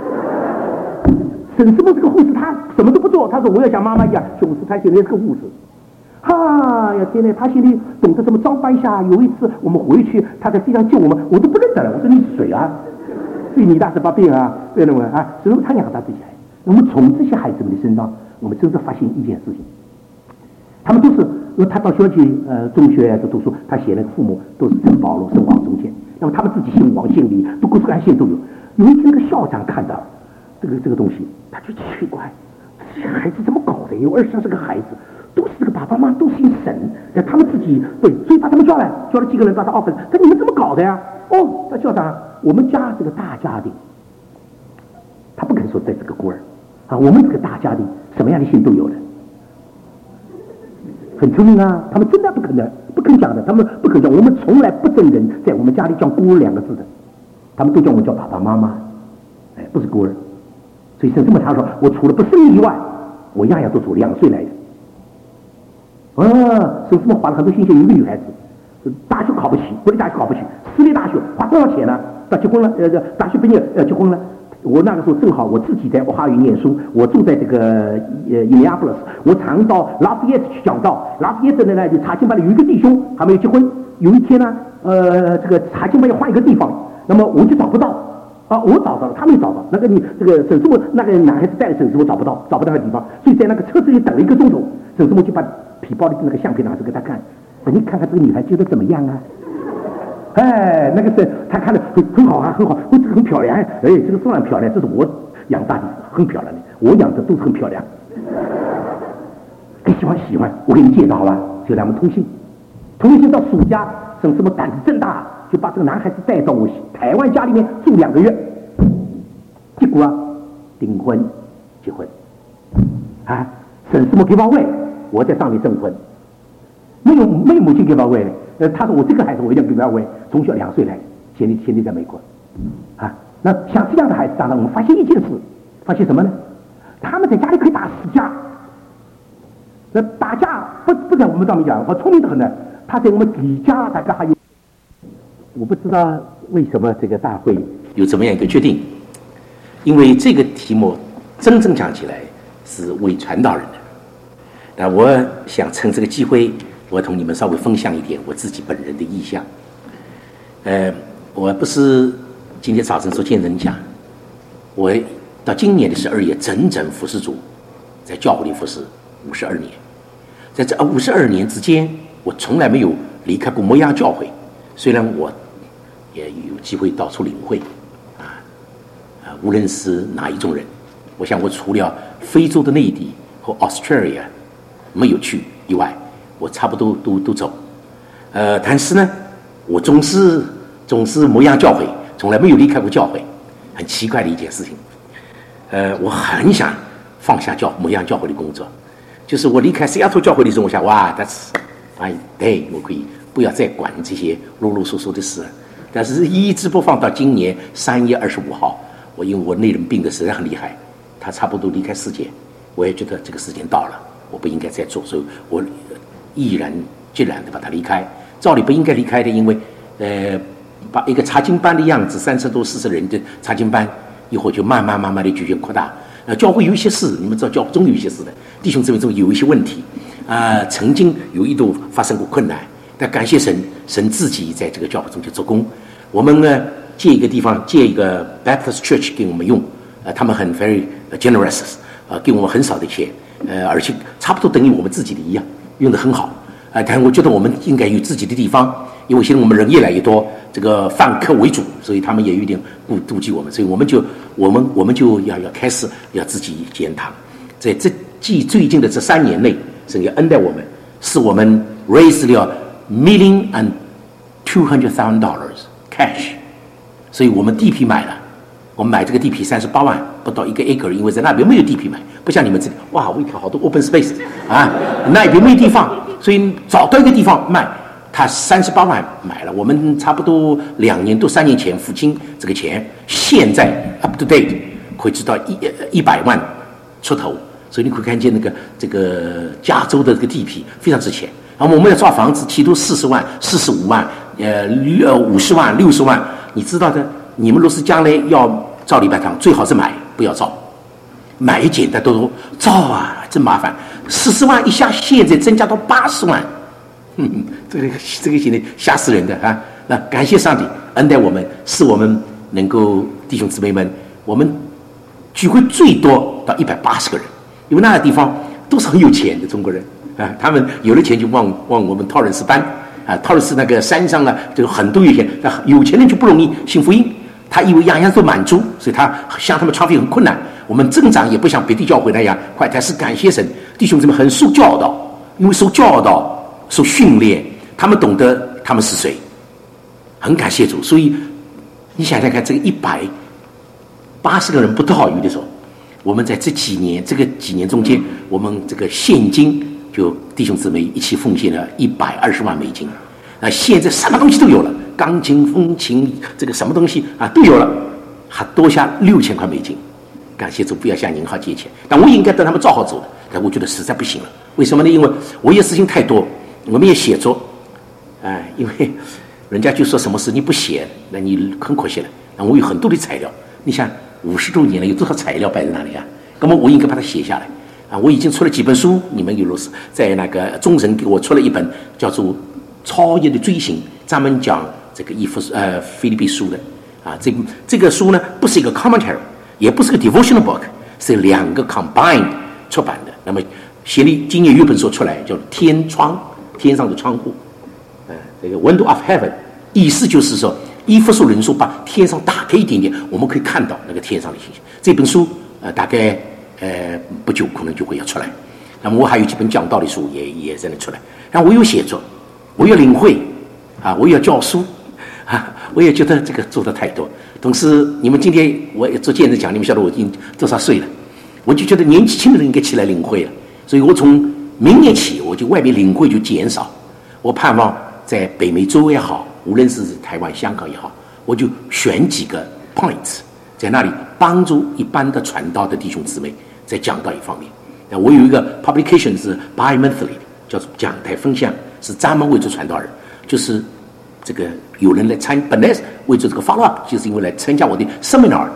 婶婶们这个护士，他什么都不做，他说我要像妈妈一样，熊市他现在是个护士。呀，现在他现在懂得怎么装扮一下。有一次我们回去，他在地上救我们，我都不认得了。我说你是谁啊？所以女大18变啊，对了吗？啊，所以他养大这些孩子。我们从这些孩子们的身上，我们真正发现一件事情。他们都是，因为他到小学、中学读书，他写那个父母都是圣保罗、圣王中间，那么他们自己姓王、姓李，都各式各样姓都有。有一天，那个校长看到这个东西，他就奇怪，这些孩子怎么搞的？有20-30个孩子，都是这个爸爸妈妈都姓沈，他们自己对，所以把他们叫了几个人到他 office， 他说你们怎么搞的呀？那校长，我们家这个大家庭，他不肯说在这个孤儿啊，我们这个大家庭什么样的姓都有的。很聪明啊，他们真的不肯讲的，他们不肯讲。我们从来不准人在我们家里叫孤儿2个字的，他们都叫我们叫爸爸妈妈，不是孤儿。所以婶婶们他说，我除了不生以外，我样样都从2岁来的。婶婶们花了很多心血。有一个女孩子，大学考不起，国立大学考不起，私立大学花多少钱呢？她结婚了，大学毕业结婚了。我那个时候正好我自己在哈语念书，我住在这个Indianapolis，我常到拉夫耶茨去讲道。拉夫耶茨呢，就查经班里有一个弟兄还没有结婚。有一天呢，这个查经班要换一个地方，那么我就找不到啊，我找到了，他没找到。那个这个婶婶们那个男孩子带着婶婶，我找不到那个地方，所以在那个车子里等了1个钟头。婶婶们就把皮包里的那个相片拿出给他看，你看看这个女孩觉得怎么样啊？那个是他看的很好啊，很好，这个很漂亮，这个非常漂亮，这是我养大的，很漂亮的，我养的都是很漂亮。喜欢，我给你介绍好吧？ 就让我们通信，通信到暑假，什么胆子真大，就把这个男孩子带到我台湾家里面住2个月，结果订婚结婚啊，沈师母给包位，我在上面证婚，没有母亲给包位的，他说我这个孩子我一定要给包位，从小2岁来，现在在美国啊。那像这样的孩子长大，我们发现一件事，发现什么呢？他们在家里可以打死架，那打架不在我们上面讲，我聪明的很呢。他在我们底家大概还有，我不知道为什么这个大会有这么样一个决定，因为这个题目真正讲起来是为传道人的。那我想趁这个机会，我同你们稍微分享一点我自己本人的意向。我不是今天早晨说见人讲，我到今年的12月整整服侍主，在教会里服侍52年，在这52年之间，我从来没有离开过摩押教会。虽然我也有机会到处领会，无论是哪一种人，我想我除了非洲的内地和 Australia 没有去以外，我差不多都走。但是呢，我总是摩押教会，从来没有离开过教会，很奇怪的一件事情。我很想放下摩押教会的工作，就是我离开西雅图教会的时候，我想哇 ，that's my day， 我可以不要再管这些啰啰嗦嗦的事。但是一直不放到今年3月25号，因为我内人病的实在很厉害，他差不多离开世界，我也觉得这个时间到了，我不应该再做，所以我毅然决然的把他离开。照理不应该离开的，因为把一个查经班的样子，30多40人的查经班，以后就慢慢的逐渐扩大。教会有一些事，你们知道，教会中有一些事的，弟兄姊妹中有一些问题曾经有一度发生过困难，但感谢神，神自己在这个教会中就做工。我们呢借一个地方，借一个 Baptist Church 给我们用，他们很 very generous， 给我们很少的钱，而且差不多等于我们自己的一样，用得很好。但我觉得我们应该有自己的地方，因为现在我们人越来越多，这个泛客为主，所以他们也有点妒忌我们，所以我们就要开始要自己建堂。在最近的这3年内，神也恩待我们，使我们 raise 了$1,200,000 cash， 所以我们地皮买了，我们买这个地皮38万，不到1个 acre， 因为在那边没有地皮买，不像你们这里，哇，我一看好多 open space 那边没地方，所以找到一个地方卖，他38万买了，我们差不多2年多3年前付清这个钱，现在 up to date 会知道100万出头，所以你可以看见这个加州的这个地皮非常值钱。然后我们要造房子，起都40万、45万、50万、60万，你知道的。你们若是将来要造礼拜堂，最好是买，不要造。买也简单多多，造真麻烦。40万一下，现在增加到80万，这个现在吓死人的啊！那感谢上帝恩待我们，使我们能够弟兄姊妹们，我们聚会最多到180个人，因为那个地方都是很有钱的中国人。他们有了钱就往我们陶仁寺搬陶仁寺那个山上就很多有钱人就不容易信福音，他以为样样都满足，所以他向他们传福音很困难。我们增长也不像别的教会那样快，但是感谢神，弟兄姊妹很受教导，因为受教导、受训练，他们懂得他们是谁，很感谢主。所以你想想看，这个180个人不到，有的时候我们在这几年中间，我们这个现金就弟兄姊妹一起奉献了$120万。现在什么东西都有了，钢琴、风琴，这个什么东西都有了，还多下$6000。感谢主，不要向银行借钱，但我应该等他们造好走的，但我觉得实在不行了。为什么呢？因为我也事情太多，我们也写作，因为人家就说什么事你不写，那你很可惜了。那我有很多的材料，你想50多年了，有多少材料摆在那里那么我应该把它写下来。我已经出了几本书，你们有是在那个中神给我出了一本叫做《超越的追寻》，专门讲这个腓立比书的这个书呢，不是一个 commentary， 也不是个 devotional book， 是2个 combined 出版的。那么今年有一本书出来，叫天窗，天上的窗户，这个 window of heaven， 意思就是说以弗所人书把天上打开一点点，我们可以看到那个天上的星星。这本书大概不久可能就会要出来。 那么我还有几本讲道的书也在那出来。然后我有写作，我有领会啊，我有教书啊，我也觉得这个做的太多。同时，你们今天我也做见证讲，你们晓得我已经多少岁了，我就觉得年纪轻的人应该起来领会了。所以我从明年起，我就外面领会就减少。我盼望在北美洲也好，无论是台湾、香港也好，我就选几个 points， 在那里帮助一般的传道的弟兄姊妹在讲道一方面。那我有一个 publication 是 bi-monthly 的，叫做讲台分享，是专门为做传道人，就是这个有人来本来为做这个 follow up， 就是因为来参加我的 seminar，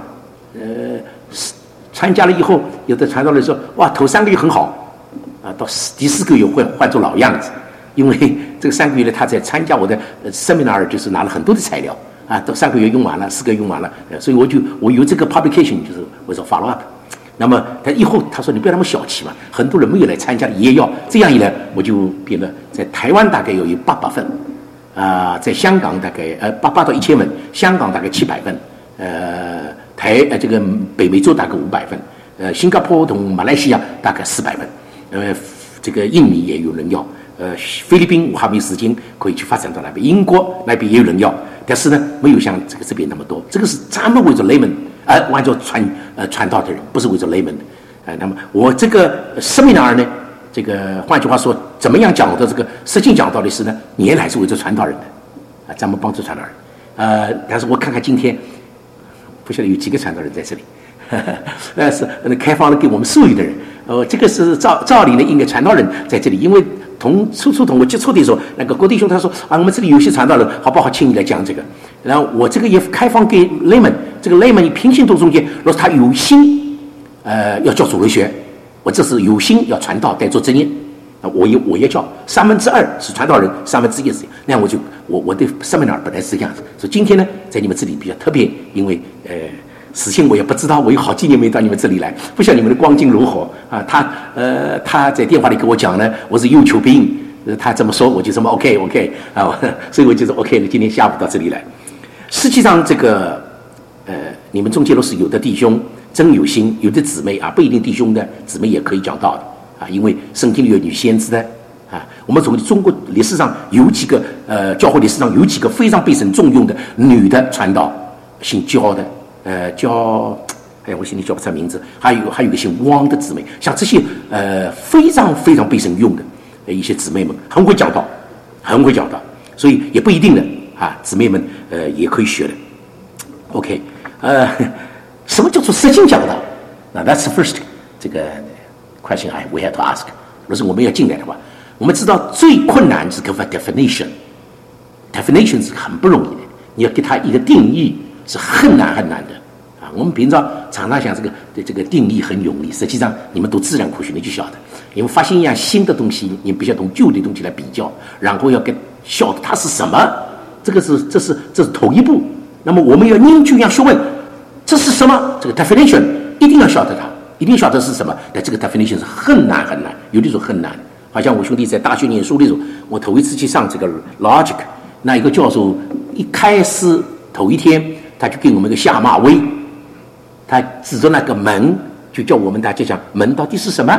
参加了以后，有的传道人说，哇，头3个月很好，啊，到第4个月会换做老样子，因为这个3个月呢，他在参加我的seminar， 就是拿了很多的材料啊，到3个月用完了，4个月用完了，所以我有这个 publication， 就是我说 follow up。那么他以后他说你不要那么小气嘛，很多人没有来参加的也要，这样一来我就变得在台湾大概有800份，在香港大概800到1000份，香港大概700份，这个北美洲大概500份，新加坡同马来西亚大概400份，这个印尼也有人要，菲律宾我还没时间可以去发展到那边，英国那边也有人要，但是呢没有像这边那么多，这个是专门为着layman。按照传道的人，不是为着layman的。那么我这个 seminar 呢，这个换句话说，怎么样讲的这个实际讲道的是呢，原来是为着传道人的，专门帮助传道人。但是我看看今天，不晓得有几个传道人在这里，是开放了给我们所有的人。这个是照理呢，应该传道人在这里，因为初同我接触的时候，那个郭弟兄他说我们这里有些传道人，好不好请你来讲这个？然后我这个也开放给layman，这个layman平行度中间，如果他有心，要教主日学，我这是有心要传道，带做职业，我也教2/3是传道人，1/3是，那样我的 seminar 本来是这样子，所以今天呢，在你们这里比较特别，因为事情我也不知道，我有好几年没到你们这里来，不晓得你们的光景如何啊？他在电话里跟我讲呢，我是右球兵，他这么说我就这么 OK 啊，所以我就说 OK 了，今天下午到这里来。实际上这个你们中间若是有的弟兄真有心，有的姊妹啊，不一定弟兄的姊妹也可以讲道的啊，因为圣经里有女先知的啊。我们从中国历史上有几个教会历史上有几个非常被神重用的女的传道，姓焦的。我心里叫不出名字，还有个姓汪的姊妹，像这些非常非常被神用的一些姊妹们，很会讲道，所以也不一定的啊，姊妹们也可以学的。OK， 什么叫做实情讲道？那 that's the first 这个 question we have to ask。如果是我们要进来的话，我们知道最困难是个 definition 是很不容易的，你要给它一个定义。是很难的啊！我们平常常想这个定义很容易，实际上你们读自然科学你就晓得，你们发现一样新的东西，你必须要同旧的东西来比较，然后要晓得它是什么，这是头一步。那么我们要研究一样学问，这是什么？这个 definition 一定要晓得它，一定晓得是什么。但这个 definition 是很难，有的时候很难。好像我兄弟在大学念书的时候，我头一次去上这个 logic， 那一个教授一开始头一天。他就给我们一个下马威，他指着那个门，就叫我们大家讲门到底是什么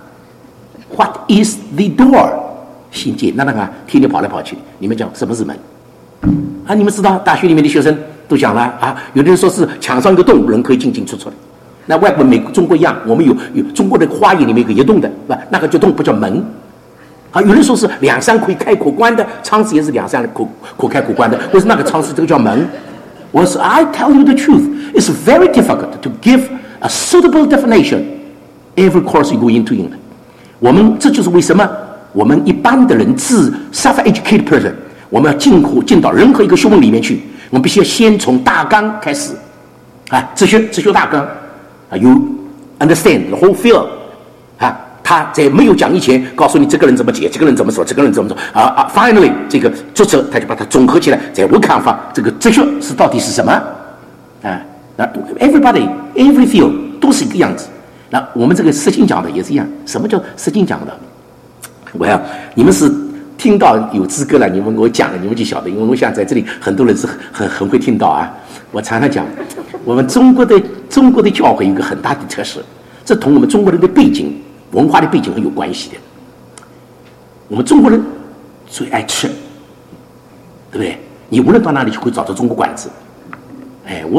？What is the door？ 很简单的啊，天天跑来跑去。你们讲什么是门？啊，你们知道大学里面的学生都讲了啊，有的人说是墙上一个洞，人可以进进出出的。那外国、美国、中国一样，我们有中国的花园里面有个移动的，是吧？那个叫洞，不叫门。啊，有人说是两扇可以开可关的，窗子也是两扇可开可关的，或是那个窗子这个叫门。I tell you the truth, it's very difficult to give a suitable definition every course you go into England. 这就是为什么我们一般的人自 self-educated person， 我们要进到任何一个学问里面去，我们必须要先从大纲开始啊，哲学大纲啊 ，you understand the whole field 啊。他在没有讲以前，告诉你这个人怎么解，这个人怎么说，这个人怎么说啊 ！Finally， 这个作者他就把它综合起来，在我看法，这个哲学是到底是什么啊？那 every field 都是一个样子。那我们这个实经讲的也是一样。什么叫实经讲的？你们是听到有资格了，我讲了，你们就晓得。因为我想在这里很多人是很会听到啊。我常常讲，我们中国的教会有一个很大的特色，这同我们中国人的背景文化的背景很有关系的。我们中国人最爱吃，对不对？你无论到哪里去会找到中国馆子。哎，我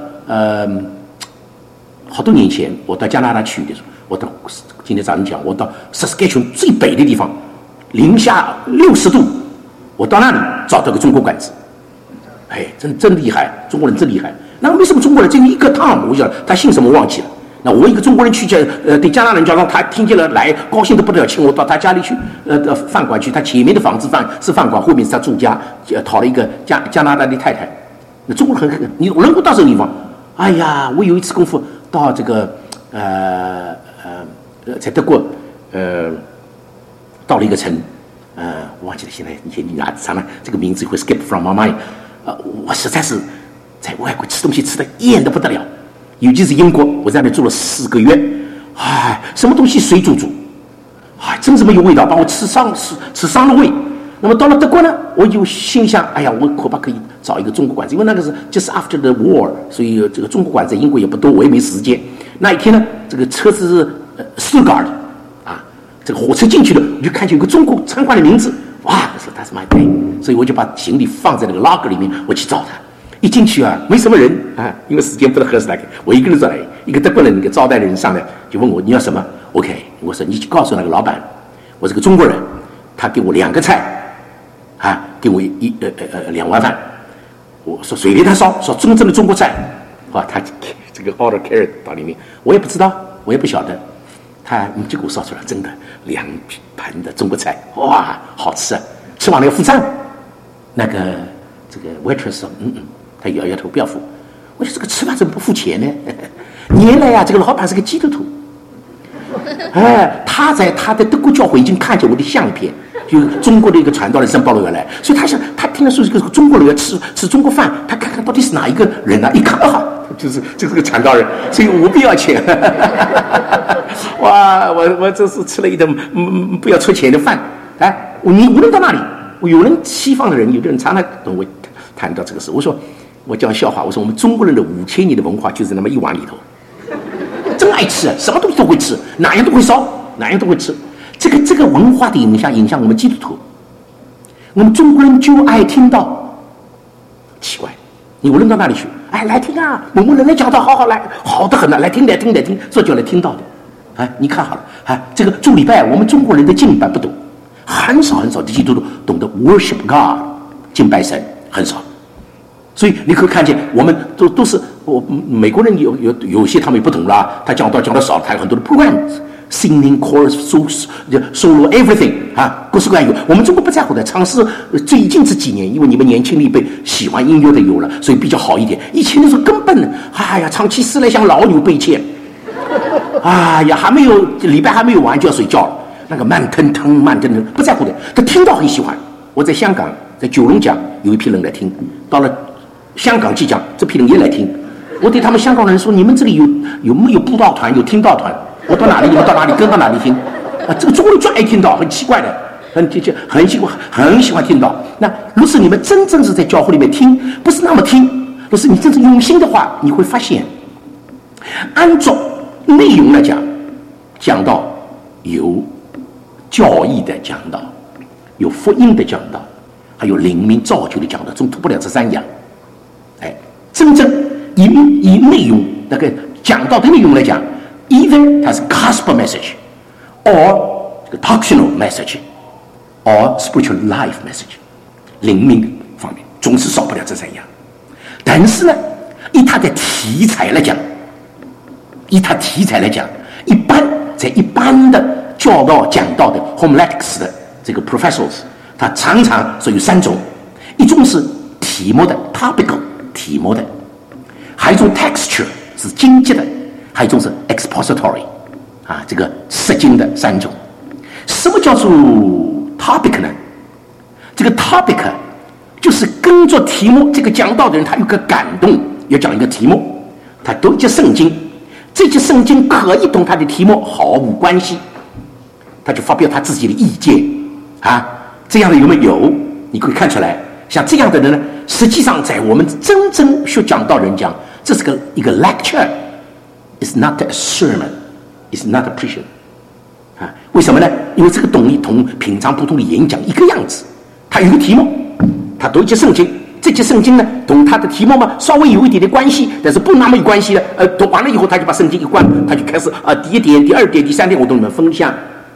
好多年前我到加拿大去的时候，我到今天早上讲，我到Saskatchewan最北的地方，零下60度，我到那里找到个中国馆子。哎，真厉害，中国人真厉害。那为什么中国人这一个Tom，我想他姓什么忘记了。那我一个中国人去对加拿大人讲，让他听见了来高兴得不得了，请我到他家里去，饭馆去。他前面的房子是饭馆，后面是他住家，讨了一个加拿大的太太。那中国人很，你能够到这个地方，哎呀，我有一次功夫到这个在德国到了一个城，我忘记了，现在你哪常常这个名字会 skip from my mind。我实在是在外国吃东西吃得厌得不得了，尤其是英国，我在那里住了4个月，哎，什么东西水煮煮，哎，真是没有味道，把我吃伤了胃。那么到了德国呢，我就心想，哎呀，我恐怕可以找一个中国馆子，因为那个是 just after the war， 所以这个中国馆子英国也不多，我也没时间。那一天呢，这个车子是Stuttgart啊，这个火车进去了，我就看见有个中国餐馆的名字，哇，说他是my day，所以我就把行李放在那个 locker 里面，我去找他。一进去啊，没什么人啊，因为时间不太合适来看，我一个人走来，一个德国人，一个招待的人上来就问我你要什么 ？OK， 我说你去告诉那个老板，我是个中国人，他给我2个菜。啊，给我2碗饭，我说水莲他烧真正的中国菜，哇，他这个 order carrot 到里面，我也不知道，我也不晓得，你就给我烧出来，真的2盘的中国菜，哇，好吃啊！吃完了要付账，这个 waitress 说，他摇摇头不要付，我说这个吃饭怎么不付钱呢？原来呀，这个老板是个基督徒，哎，他在他的德国教会已经看见我的相片。就中国的一个传道人圣保罗要来，所以他想，他听了说这个中国人要吃中国饭，他看看到底是哪一个人啊？一看啊，就是个传道人，所以我不要钱。哇，我这是吃了一顿不要出钱的饭。哎，你无论到哪里，有人西方的人，有的人常常跟我谈到这个事。我讲笑话，我说我们中国人的5000年的文化就是那么一碗里头，真爱吃，什么东西都会吃，哪样都会烧，哪样都会吃。这个文化的影响我们基督徒，我们中国人就爱听到，奇怪，你无论到哪里去，哎，来听啊，某某人来讲道，好来，好的很了，来听，这叫来听到的，哎，你看好了，哎，这个祝礼拜，我们中国人的敬拜不懂，很少的基督徒懂得 worship God， 敬拜神很少，所以你可以看见，我们都是美国人有些他们也不懂啦，他讲到少，他有很多的 programs。Singing, chorus, solo, everything 啊，各式各样有。我们中国不在乎的，尝试最近这几年，因为你们年轻一辈喜欢音乐的有了，所以比较好一点。以前的时候根本，哎呀，唱起诗来像老牛背欠，哎呀，礼拜还没有完就要睡觉了，那个慢腾腾不在乎的。他听到很喜欢。我在香港，在九龙讲有一批人来听，到了香港去讲，这批人也来听。我对他们香港人说：你们这里有没有布道团，有听道团？我到哪里，你们到哪里，跟到哪里听，啊，这个中国人最爱听到，很奇怪的，很喜欢听到。那如是你们真正是在教会里面听，不是那么听，如是你真正用心的话，你会发现，按照内容来讲到有教义的讲道，有福音的讲道，还有灵命造就的讲道，总脱不了这3样。哎，真正以内容那个讲道的内容来讲。Either 它是 gospel message, or doctrinal message, or spiritual life message， 灵命方面总是少不了这3样。但是呢，以它的题材来讲，在一般的教导讲道的 homiletics 的这个 professors， 它常常所有3种，一种是题目的 topical 题目的，还有一种 texture 是经济的。还有一种是 expository， 啊，这个释经的3种。什么叫做 topic 呢？这个 topic 就是跟着题目，这个讲道的人他有个感动，要讲一个题目，他读一节圣经，这节圣经可以同他的题目毫无关系，他就发表他自己的意见啊。这样的有没有？你可以看出来，像这样的人呢，实际上在我们真正学讲道人讲，这是一个 lecture。It's not a sermon. It's not a preaching. 为什么呢？因为这个东西同平常普通的演讲一个样子，它有个题目，它读一节圣经，这节圣经呢同它的题目嘛稍微有一点点关系，但是不那么有关系的。读完了以后，他就把圣经一关，他就开始第一点、第二点、第三点，我同你们分享。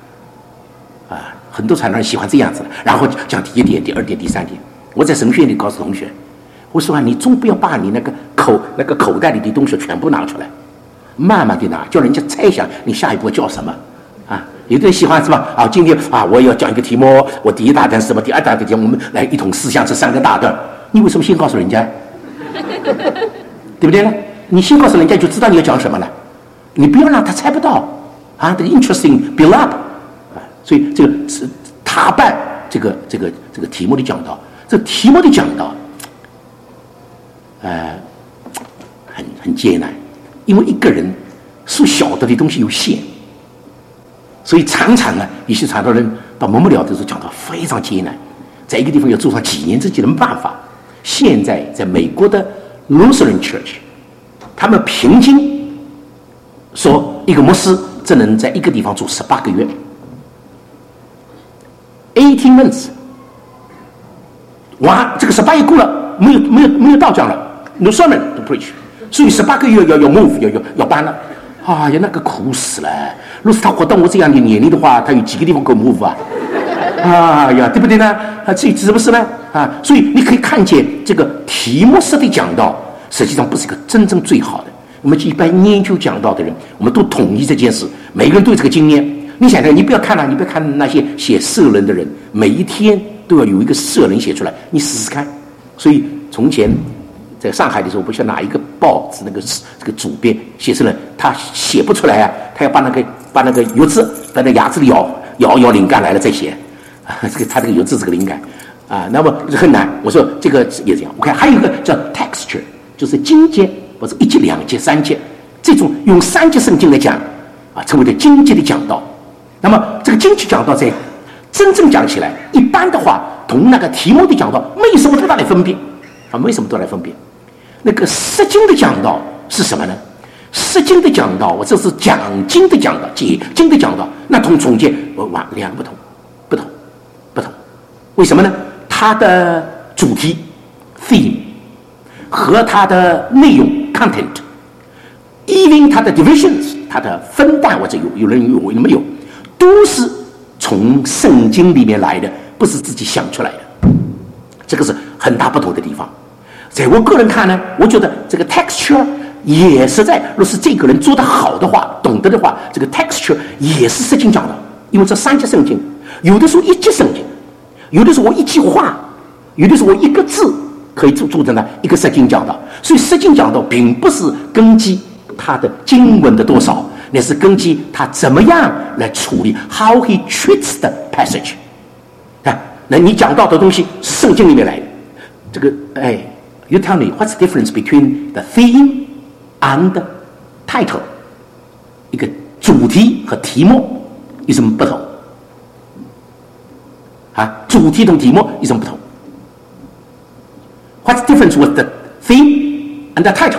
很多传道人喜欢这样子的，然后讲第一点、第二点、第三点。我在神学院里告诉同学，我说你总不要把你那个口袋里的东西全部拿出来，慢慢的拿，叫人家猜想你下一步叫什么啊？有的人喜欢是吧？今天我要讲一个题目，我第一大段是什么，第二大段我们来一统思想这3个大段。你为什么先告诉人家？对不对呢？你先告诉人家就知道你要讲什么了，你不要让他猜不到啊。这个 interesting build up 所以这个是他办这个题目的讲道，这个题目的讲道，很艰难，因为一个人所晓得的东西有限，所以常常呢，一些传道人到没了的时候讲到非常艰难，在一个地方要做上几年之久的没办法。现在在美国的 Lutheran Church， 他们平均说一个牧师只能在一个地方做18个月。18 months， 哇，这个18月过了，没有道讲了 ，no sermon to preach， 所以18个月要 move， 要搬了，哎呀，那个苦死了。如果是他活到我这样的年龄的话，他有几个地方够 move 啊？哎呀，对不对呢？这是不是呢？所以你可以看见这个题目式的讲道，实际上不是一个真正最好的。我们一般研究讲道的人，我们都统一这件事，每个人都有这个经验。你想想，你不要看那些写社论的人，每一天都要有一个社论写出来，你试试看。所以从前在上海的时候，不晓得哪一个报纸这个主编写社论，他写不出来啊，他要把那个油渍在那牙齿里咬灵感来了再写，他这个油渍这个灵感那么很难。我说这个也这样。OK， 还有一个叫 texture， 就是经节，或者1节、2节、3节，这种用3节圣经来讲称为的经节的讲道。那么这个经节讲道在真正讲起来，一般的话同那个题目的讲道没有什么多大的分别没什么多大的分别。那个释经的讲道是什么呢？释经的讲道，这是讲经的讲道，解经的讲道，那同中间两个不同。为什么呢？它的主题 theme 和它的内容 content，even 它的 divisions， 它的分段或者有人有没有，都是从圣经里面来的，不是自己想出来的。这个是很大不同的地方。在我个人看呢，我觉得这个 texture 也是如果是这个人做得好的话，懂得的话，这个 texture 也是圣经讲的。因为这3节圣经，有的时候1节圣经，有的时候我1句话，有的时候我1个字可以做成了一个释经讲道。所以释经讲道并不是根据它的经文的多少，那是根据他怎么样来处理 how he treats the passage。那你讲到的东西是圣经里面来的。这个you tell me what's the difference between the theme and the title？ 一个主题和题目有什么不同？主题同题目有什么不同 ？What's the difference with the theme and the title？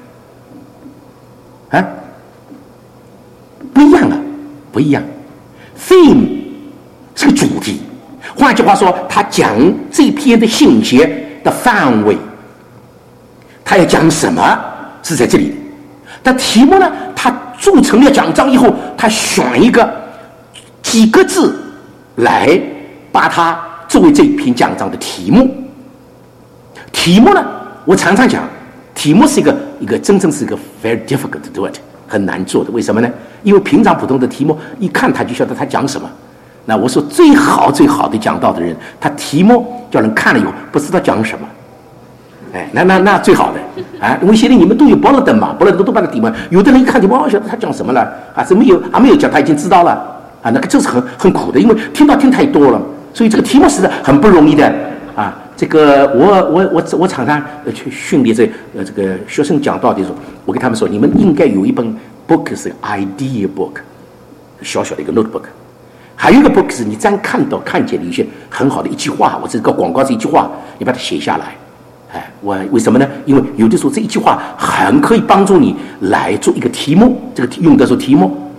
不一样。theme 是个主题，换句话说，他讲这篇的信息的范围，他要讲什么是在这里。但题目呢，他做成了讲章以后，他选一个几个字来把它作为这篇讲章的题目。题目呢，我常常讲，题目是一个真正是一个 very difficult to do it， 很难做的。为什么呢？因为平常普通的题目一看他就晓得他讲什么。那我说最好的讲道的人，他题目叫人看了以后不知道讲什么，那最好的因为现在你们都有博乐登嘛，博乐登都把个题目，有的人一看题目晓得他讲什么了是没有讲他已经知道了那个这是很苦的，因为听太多了，所以这个题目是很不容易的这个我常常去训练这个学生讲道的时候，我跟他们说，你们应该有一本 book 是 idea book， 小小的一个 notebook， 还有一个 book 是你这样看见的一些很好的一句话，或者这个广告是一句话，你把它写下来。为什么呢？因为有的时候这一句话很可以帮助你来做一个题目，这个用的时候题目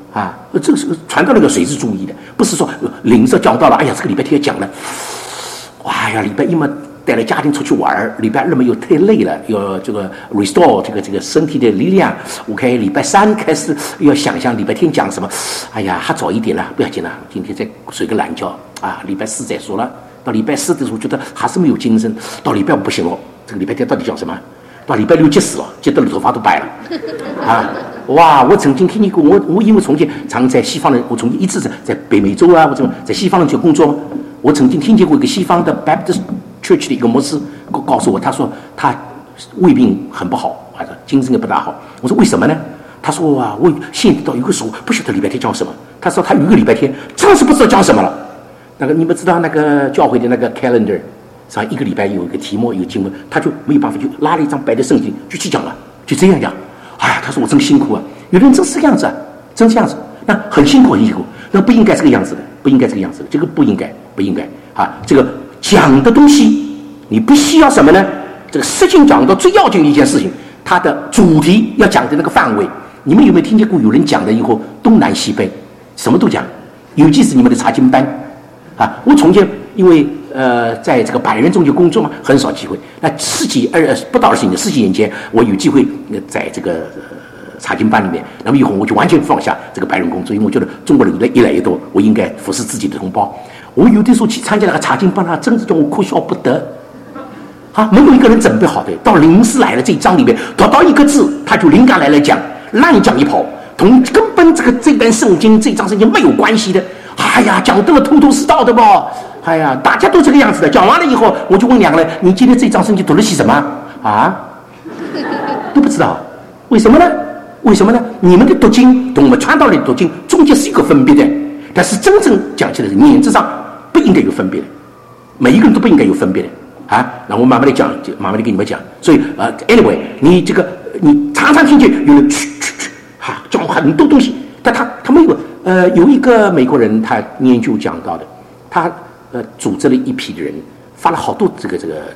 啊，这个是传道人要随时注意的，不是说临时讲到了，哎呀，这个礼拜天讲了，哇呀，礼拜一嘛带了家庭出去玩，礼拜二嘛又太累了，要这个 restore 这个身体的力量。OK， 礼拜三开始要想想礼拜天讲什么，哎呀，还早一点了，不要紧了，今天再睡个懒觉啊，礼拜四再说了。到礼拜四的时候觉得还是没有精神，到礼拜五不行了，这个礼拜天到底讲什么？到礼拜六急死了，急得了头发都白了啊！哇！我曾经听见过，我因为从前常在西方人，我从前一直在北美洲啊，或者在西方人去工作，我曾经听见过一个西方的 Baptist Church 的一个牧师告诉我，他说他胃病很不好，精神也不大好。我说为什么呢？他说啊，我现在到有个时候不晓得礼拜天讲什么。他说他有一个礼拜天真是不知道讲什么了。那个你们知道那个教会的那个 calendar 上一个礼拜有一个题目有经文，他就没有办法就拉了一张白的圣经就去讲了，就这样讲。哎呀，他说我真辛苦啊，有的人真是这个样子啊，真是这样子，那很辛苦很辛苦，那不应该这个样子的，不应该这个样子的，这个不应该啊，这个讲的东西你不需要什么呢？这个实情讲到最要紧的一件事情，它的主题要讲的那个范围，你们有没有听见过有人讲的以后东南西北什么都讲？尤其是你们的查经班啊，我从前因为在这个百人中间工作嘛，很少机会。那不到20年，10几年前，我有机会在这个查经班里面，那么以后我就完全放下这个白人工作，因为我觉得中国人越来越多，我应该服侍自己的同胞。我有的时候去参加那个查经班啊，真是叫我哭笑不得。啊，没有一个人准备好的，到临时来了这一章里面，读到一个字，他就灵感来讲，乱讲一跑，同根本这段圣经这章圣经没有关系的。哎呀，讲得了头头是道的吧？哎呀，大家都这个样子的。讲完了以后，我就问两个人：你今天这章圣经读了些什么啊？都不知道，为什么呢？为什么呢？你们的读经同我们传道人的读经中间是有个分别的，但是真正讲起来是原则上不应该有分别的，每一个人都不应该有分别的啊。然后我慢慢的讲，慢慢的给你们讲。所以anyway， 你常常听见有人去讲很多东西，但他没有。有一个美国人，他研究讲到的，他组织了一批的人，发了好多这个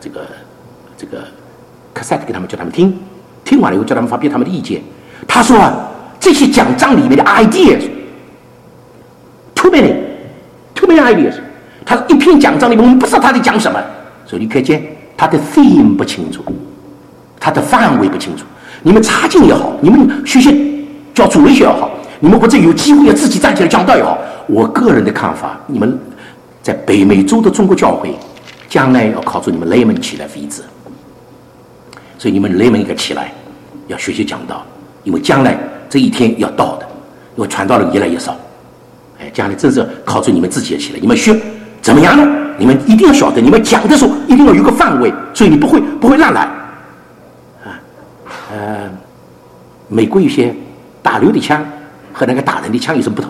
cassette 给他们，叫他们听完了以后叫他们发表他们的意见。他说啊，这些讲章里面的 ideas too many ideas， 他一篇讲章里面我们不知道他在讲什么，所以你可见他的 theme 不清楚，他的范围不清楚。你们查经也好，你们学习教主日学也好，你们或者有机会要自己站起来讲道也好，我个人的看法，你们在北美洲的中国教会，将来要靠着你们雷门起来为止。所以你们雷门应该起来，要学习讲道，因为将来这一天要到的，因为传道人越来越少。将来真是靠着你们自己起来，你们学怎么样呢？你们一定要晓得，你们讲的时候一定要有个范围，所以你不会乱来。美国有些打流的枪和那个打人的枪有什么不同？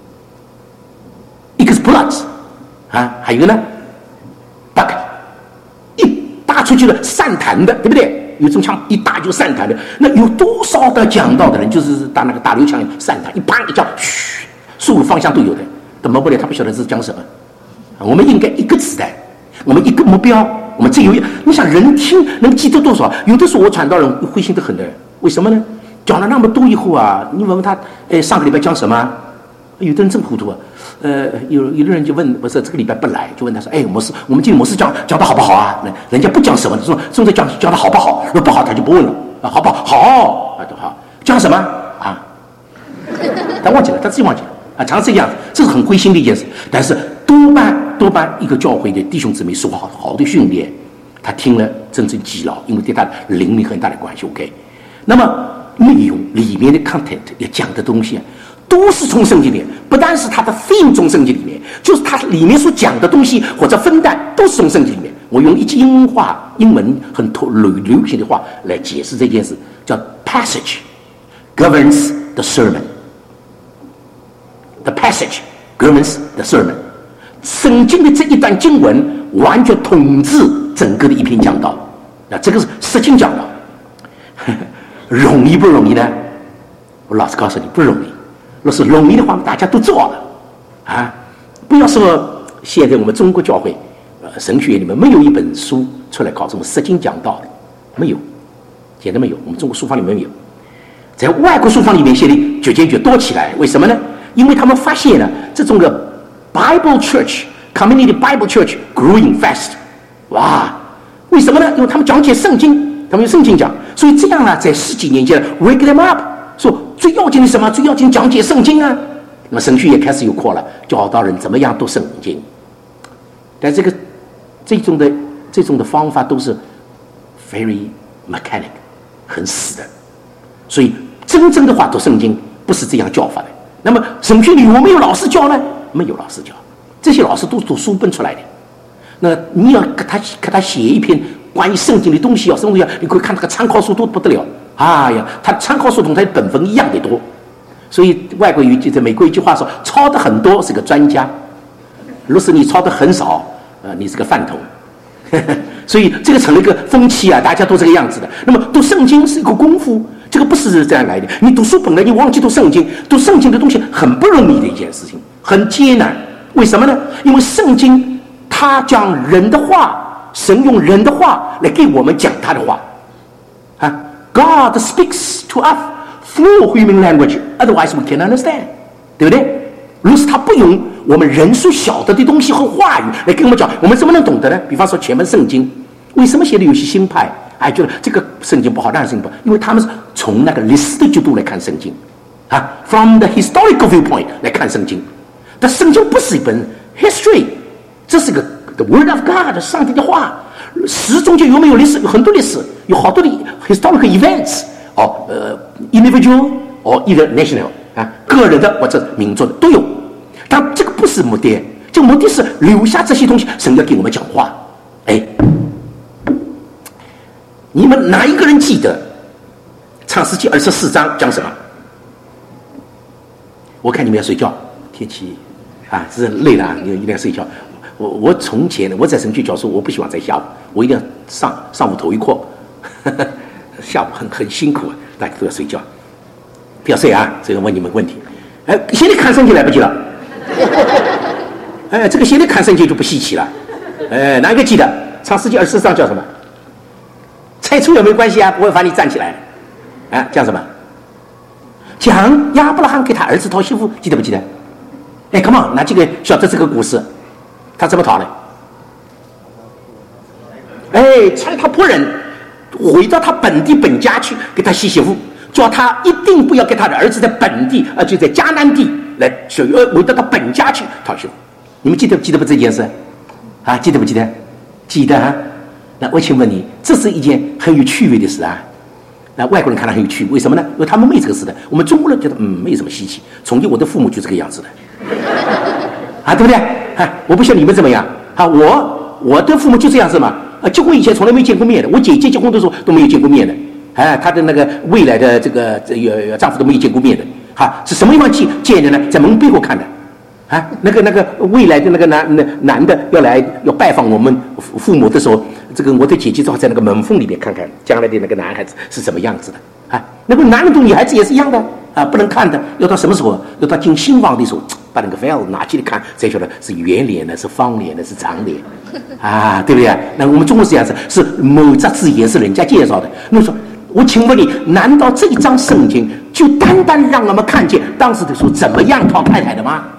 一个是 bullets 还有一个呢 buck， 一打出去了散弹的，对不对？有种枪一打就散弹的，那有多少的讲道的人就是打那个打流枪散弹，一砰一叫，嘘，所有方向都有的，怎么不了？他不晓得是讲什么。我们应该一个子弹，我们一个目标，我们只有你想人听能记得多少？有的时候我传道人灰心得很的，为什么呢？讲了那么多以后啊，你问问他，上个礼拜讲什么？有的人真糊涂啊。有的人就问，不是这个礼拜不来，就问他说，牧师，我们今天牧师讲的好不好啊？人家不讲什么，说正在讲的好不好？如果不好，他就不问了啊，好不好？好都好，讲什么啊？他忘记了，他自己忘记了啊，常这个样子，这是很灰心的一件事。但是多半一个教会的弟兄姊妹受好的训练，他听了真正记牢，因为对他灵命很大的关系。OK， 那么内容里面的 content 要讲的东西都是从圣经里面，不但是他的 theme 从圣经里面，就是他里面所讲的东西或者分段都是从圣经里面。我用一句英文很流行的话来解释这件事，叫 passage governs the sermon。The passage governs the sermon。圣经的这一段经文完全统治整个的一篇讲道，那这个是实情讲道。容易不容易呢？我老实告诉你，不容易。若是容易的话，大家都做了啊！不要说现在我们中国教会神学院里面没有一本书出来告诉我们实经讲道的，没有，现在没有，我们中国书法里面没有。 在外国书房里面写的就渐渐多起来。为什么呢？因为他们发现了这种的 Bible Church、Community Bible Church growing fast。哇，为什么呢？因为他们讲解圣经，他们用圣经讲，所以这样呢，在10几年间 wake them up， 说最要紧的是什么？最要紧讲解圣经啊。那么神学也开始有课了，教导人怎么样读圣经。但这种的方法都是 very mechanic， 很死的。所以真正的话读圣经不是这样教法的。那么神学里有没有老师教呢？没有老师教，这些老师都是读书本出来的。那你要给他写一篇关于圣经的东西，什么东西你可以看那个参考书多不得了。哎呀，他参考书同他的本分一样的多。所以外国在美国一句话说，抄的很多是个专家，如果你抄的很少，你是个饭桶。所以这个成了一个风气啊，大家都这个样子的。那么读圣经是一个功夫，这个不是这样来的。你读书本来你忘记读圣经，读圣经的东西很不容易的一件事情，很艰难。为什么呢？因为圣经它讲人的话，神用人的话来给我们讲他的话。God speaks to us through human language, otherwise we can't understand， 对不对？如果是他不用我们人所晓得的东西和话语来跟我们讲，我们怎么能懂得呢？比方说全本圣经，为什么写的有些新派觉得这个圣经不好，那个圣经不好？因为他们是从那个历史的角度来看圣经，from the historical viewpoint 来看圣经。但圣经不是一本 history， 这是个 the word of God， 上帝的话。史中间有没有历史？有很多历史，有好多的 historical events， individual or either national， 个人的或者民族的都有。但这个不是目的，这个目的是留下这些东西，神要给我们讲话。你们哪一个人记得创世纪24章讲什么？我看你们要睡觉，天气是累了，你一定要睡觉。我从前我在神学教书，我不喜欢在下午，我一定要上午头一课，下午很辛苦，大家都要睡觉，不要睡啊！这个问你们问题。现在看圣经来不及了。这个现在看圣经就不稀奇了。哪一个记得？创世纪24章叫什么？猜出有没有关系啊？不会把你站起来。讲什么？讲亚伯拉罕给他儿子讨媳妇，记得不记得？come on， 哪几个晓得这个故事？他怎么讨的？差他仆人回到他本地本家去给他洗媳妇，叫他一定不要给他的儿子在本地就在迦南地来回到他本家去讨媳妇。你们记得不这件事？记得不记得？记得啊。那我请问你，这是一件很有趣味的事啊。那外国人看了很有趣，为什么呢？因为他们没这个事的。我们中国人觉得没什么稀奇，从前我的父母就这个样子的。对不对？我不晓得你们怎么样我的父母就这样子嘛。结婚以前从来没见过面的，我姐姐结婚的时候都没有见过面的。她的那个未来的这个丈夫都没有见过面的。是什么地方见的呢？在门背后看的。那个未来的那个男的要拜访我们父母的时候，这个我的姐姐正好在那个门缝里面看看将来的那个男孩子是什么样子的。那个男人对女孩子也是一样的不能看的，要到什么时候？要到进新房的时候，把那个 veil 拿起来看，才晓得是圆脸的，是方脸的，是长脸对不对？那我们中国是这样子，是某杂志也是人家介绍的。那么说，我请问你，难道这一章圣经就单单让我们看见当时的时候怎么样讨太太的吗？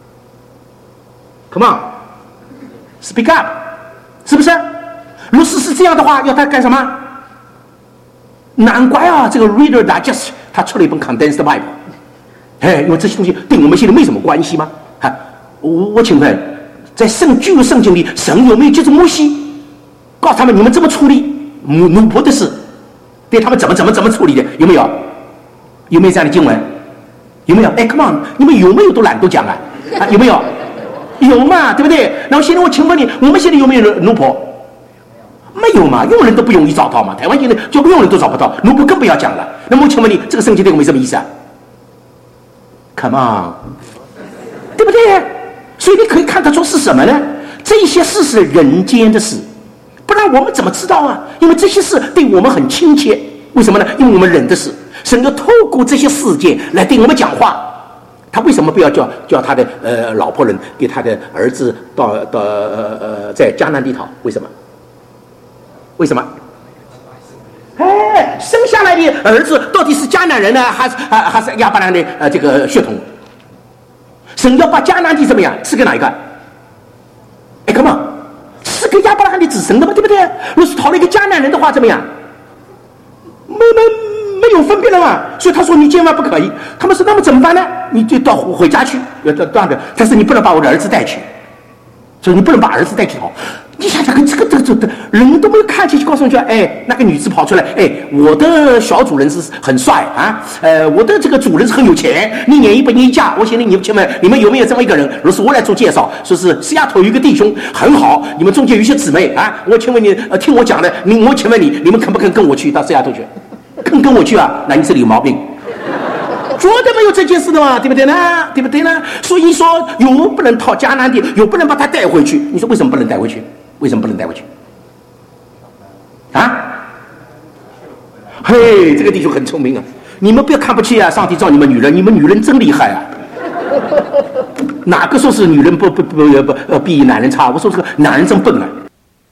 Come on, speak up， 是不是？如果是这样的话，要他干什么？难怪这个 Reader Digest 他出了一本 Condensed Bible， 因为这些东西对我们现在没什么关系吗？我请问，在旧约圣经里，神有没有接着摩西，告诉他们你们怎么处理奴仆的事，对他们怎么处理的？有没有？有没有这样的经文？有没有？Come on， 你们有没有都懒得讲有没有？有嘛，对不对？然后现在我请问你，我们现在有没有奴仆？没有嘛，用人都不容易找到嘛。台湾现在就用人都找不到，奴仆更不要讲了。那么我请问你，这个圣经对我们什么意思？Come on， 对不对？所以你可以看得出是什么呢？这些事是人间的事，不然我们怎么知道因为这些事对我们很亲切。为什么呢？因为我们人的事，神要透过这些事件来对我们讲话。他为什么不要叫他的老婆人给他的儿子到在迦南地讨？为什么？为什么？ 哎，生下来的儿子到底是迦南人呢，还是亚伯拉罕的这个血统？神要把迦南地怎么样赐给哪一个？哎，干嘛？赐给亚伯拉罕的子孙的嘛，对不对？若是讨了一个迦南人的话，怎么样？没有分辨了嘛，所以他说你千万不可以。他们说那么怎么办呢？你就到回家去，断的。但是你不能把我的儿子带去，所以你不能把儿子带去逃。你想想看，这个人都没有看进去，告诉你说，哎，那个女子跑出来，哎，我的小主人是很帅啊，我的这个主人是很有钱，你愿意不愿意嫁？我想你们有没有这么一个人？若是我来做介绍，说是西雅图有一个弟兄很好，你们中间有一些姊妹啊，我请问你，听我讲的，我请问你们肯不肯跟我去到西雅图去？肯跟我去啊？那你这里有毛病。绝对没有这件事的嘛，对不对呢？对不对呢？所以说，有不能讨迦南地，有不能把他带回去。你说为什么不能带回去？为什么不能带回去？啊？嘿，这个弟兄很聪明啊！你们不要看不起啊！上帝造你们女人，你们女人真厉害啊！哪个说是女人不比男人差？我说这个男人真笨啊！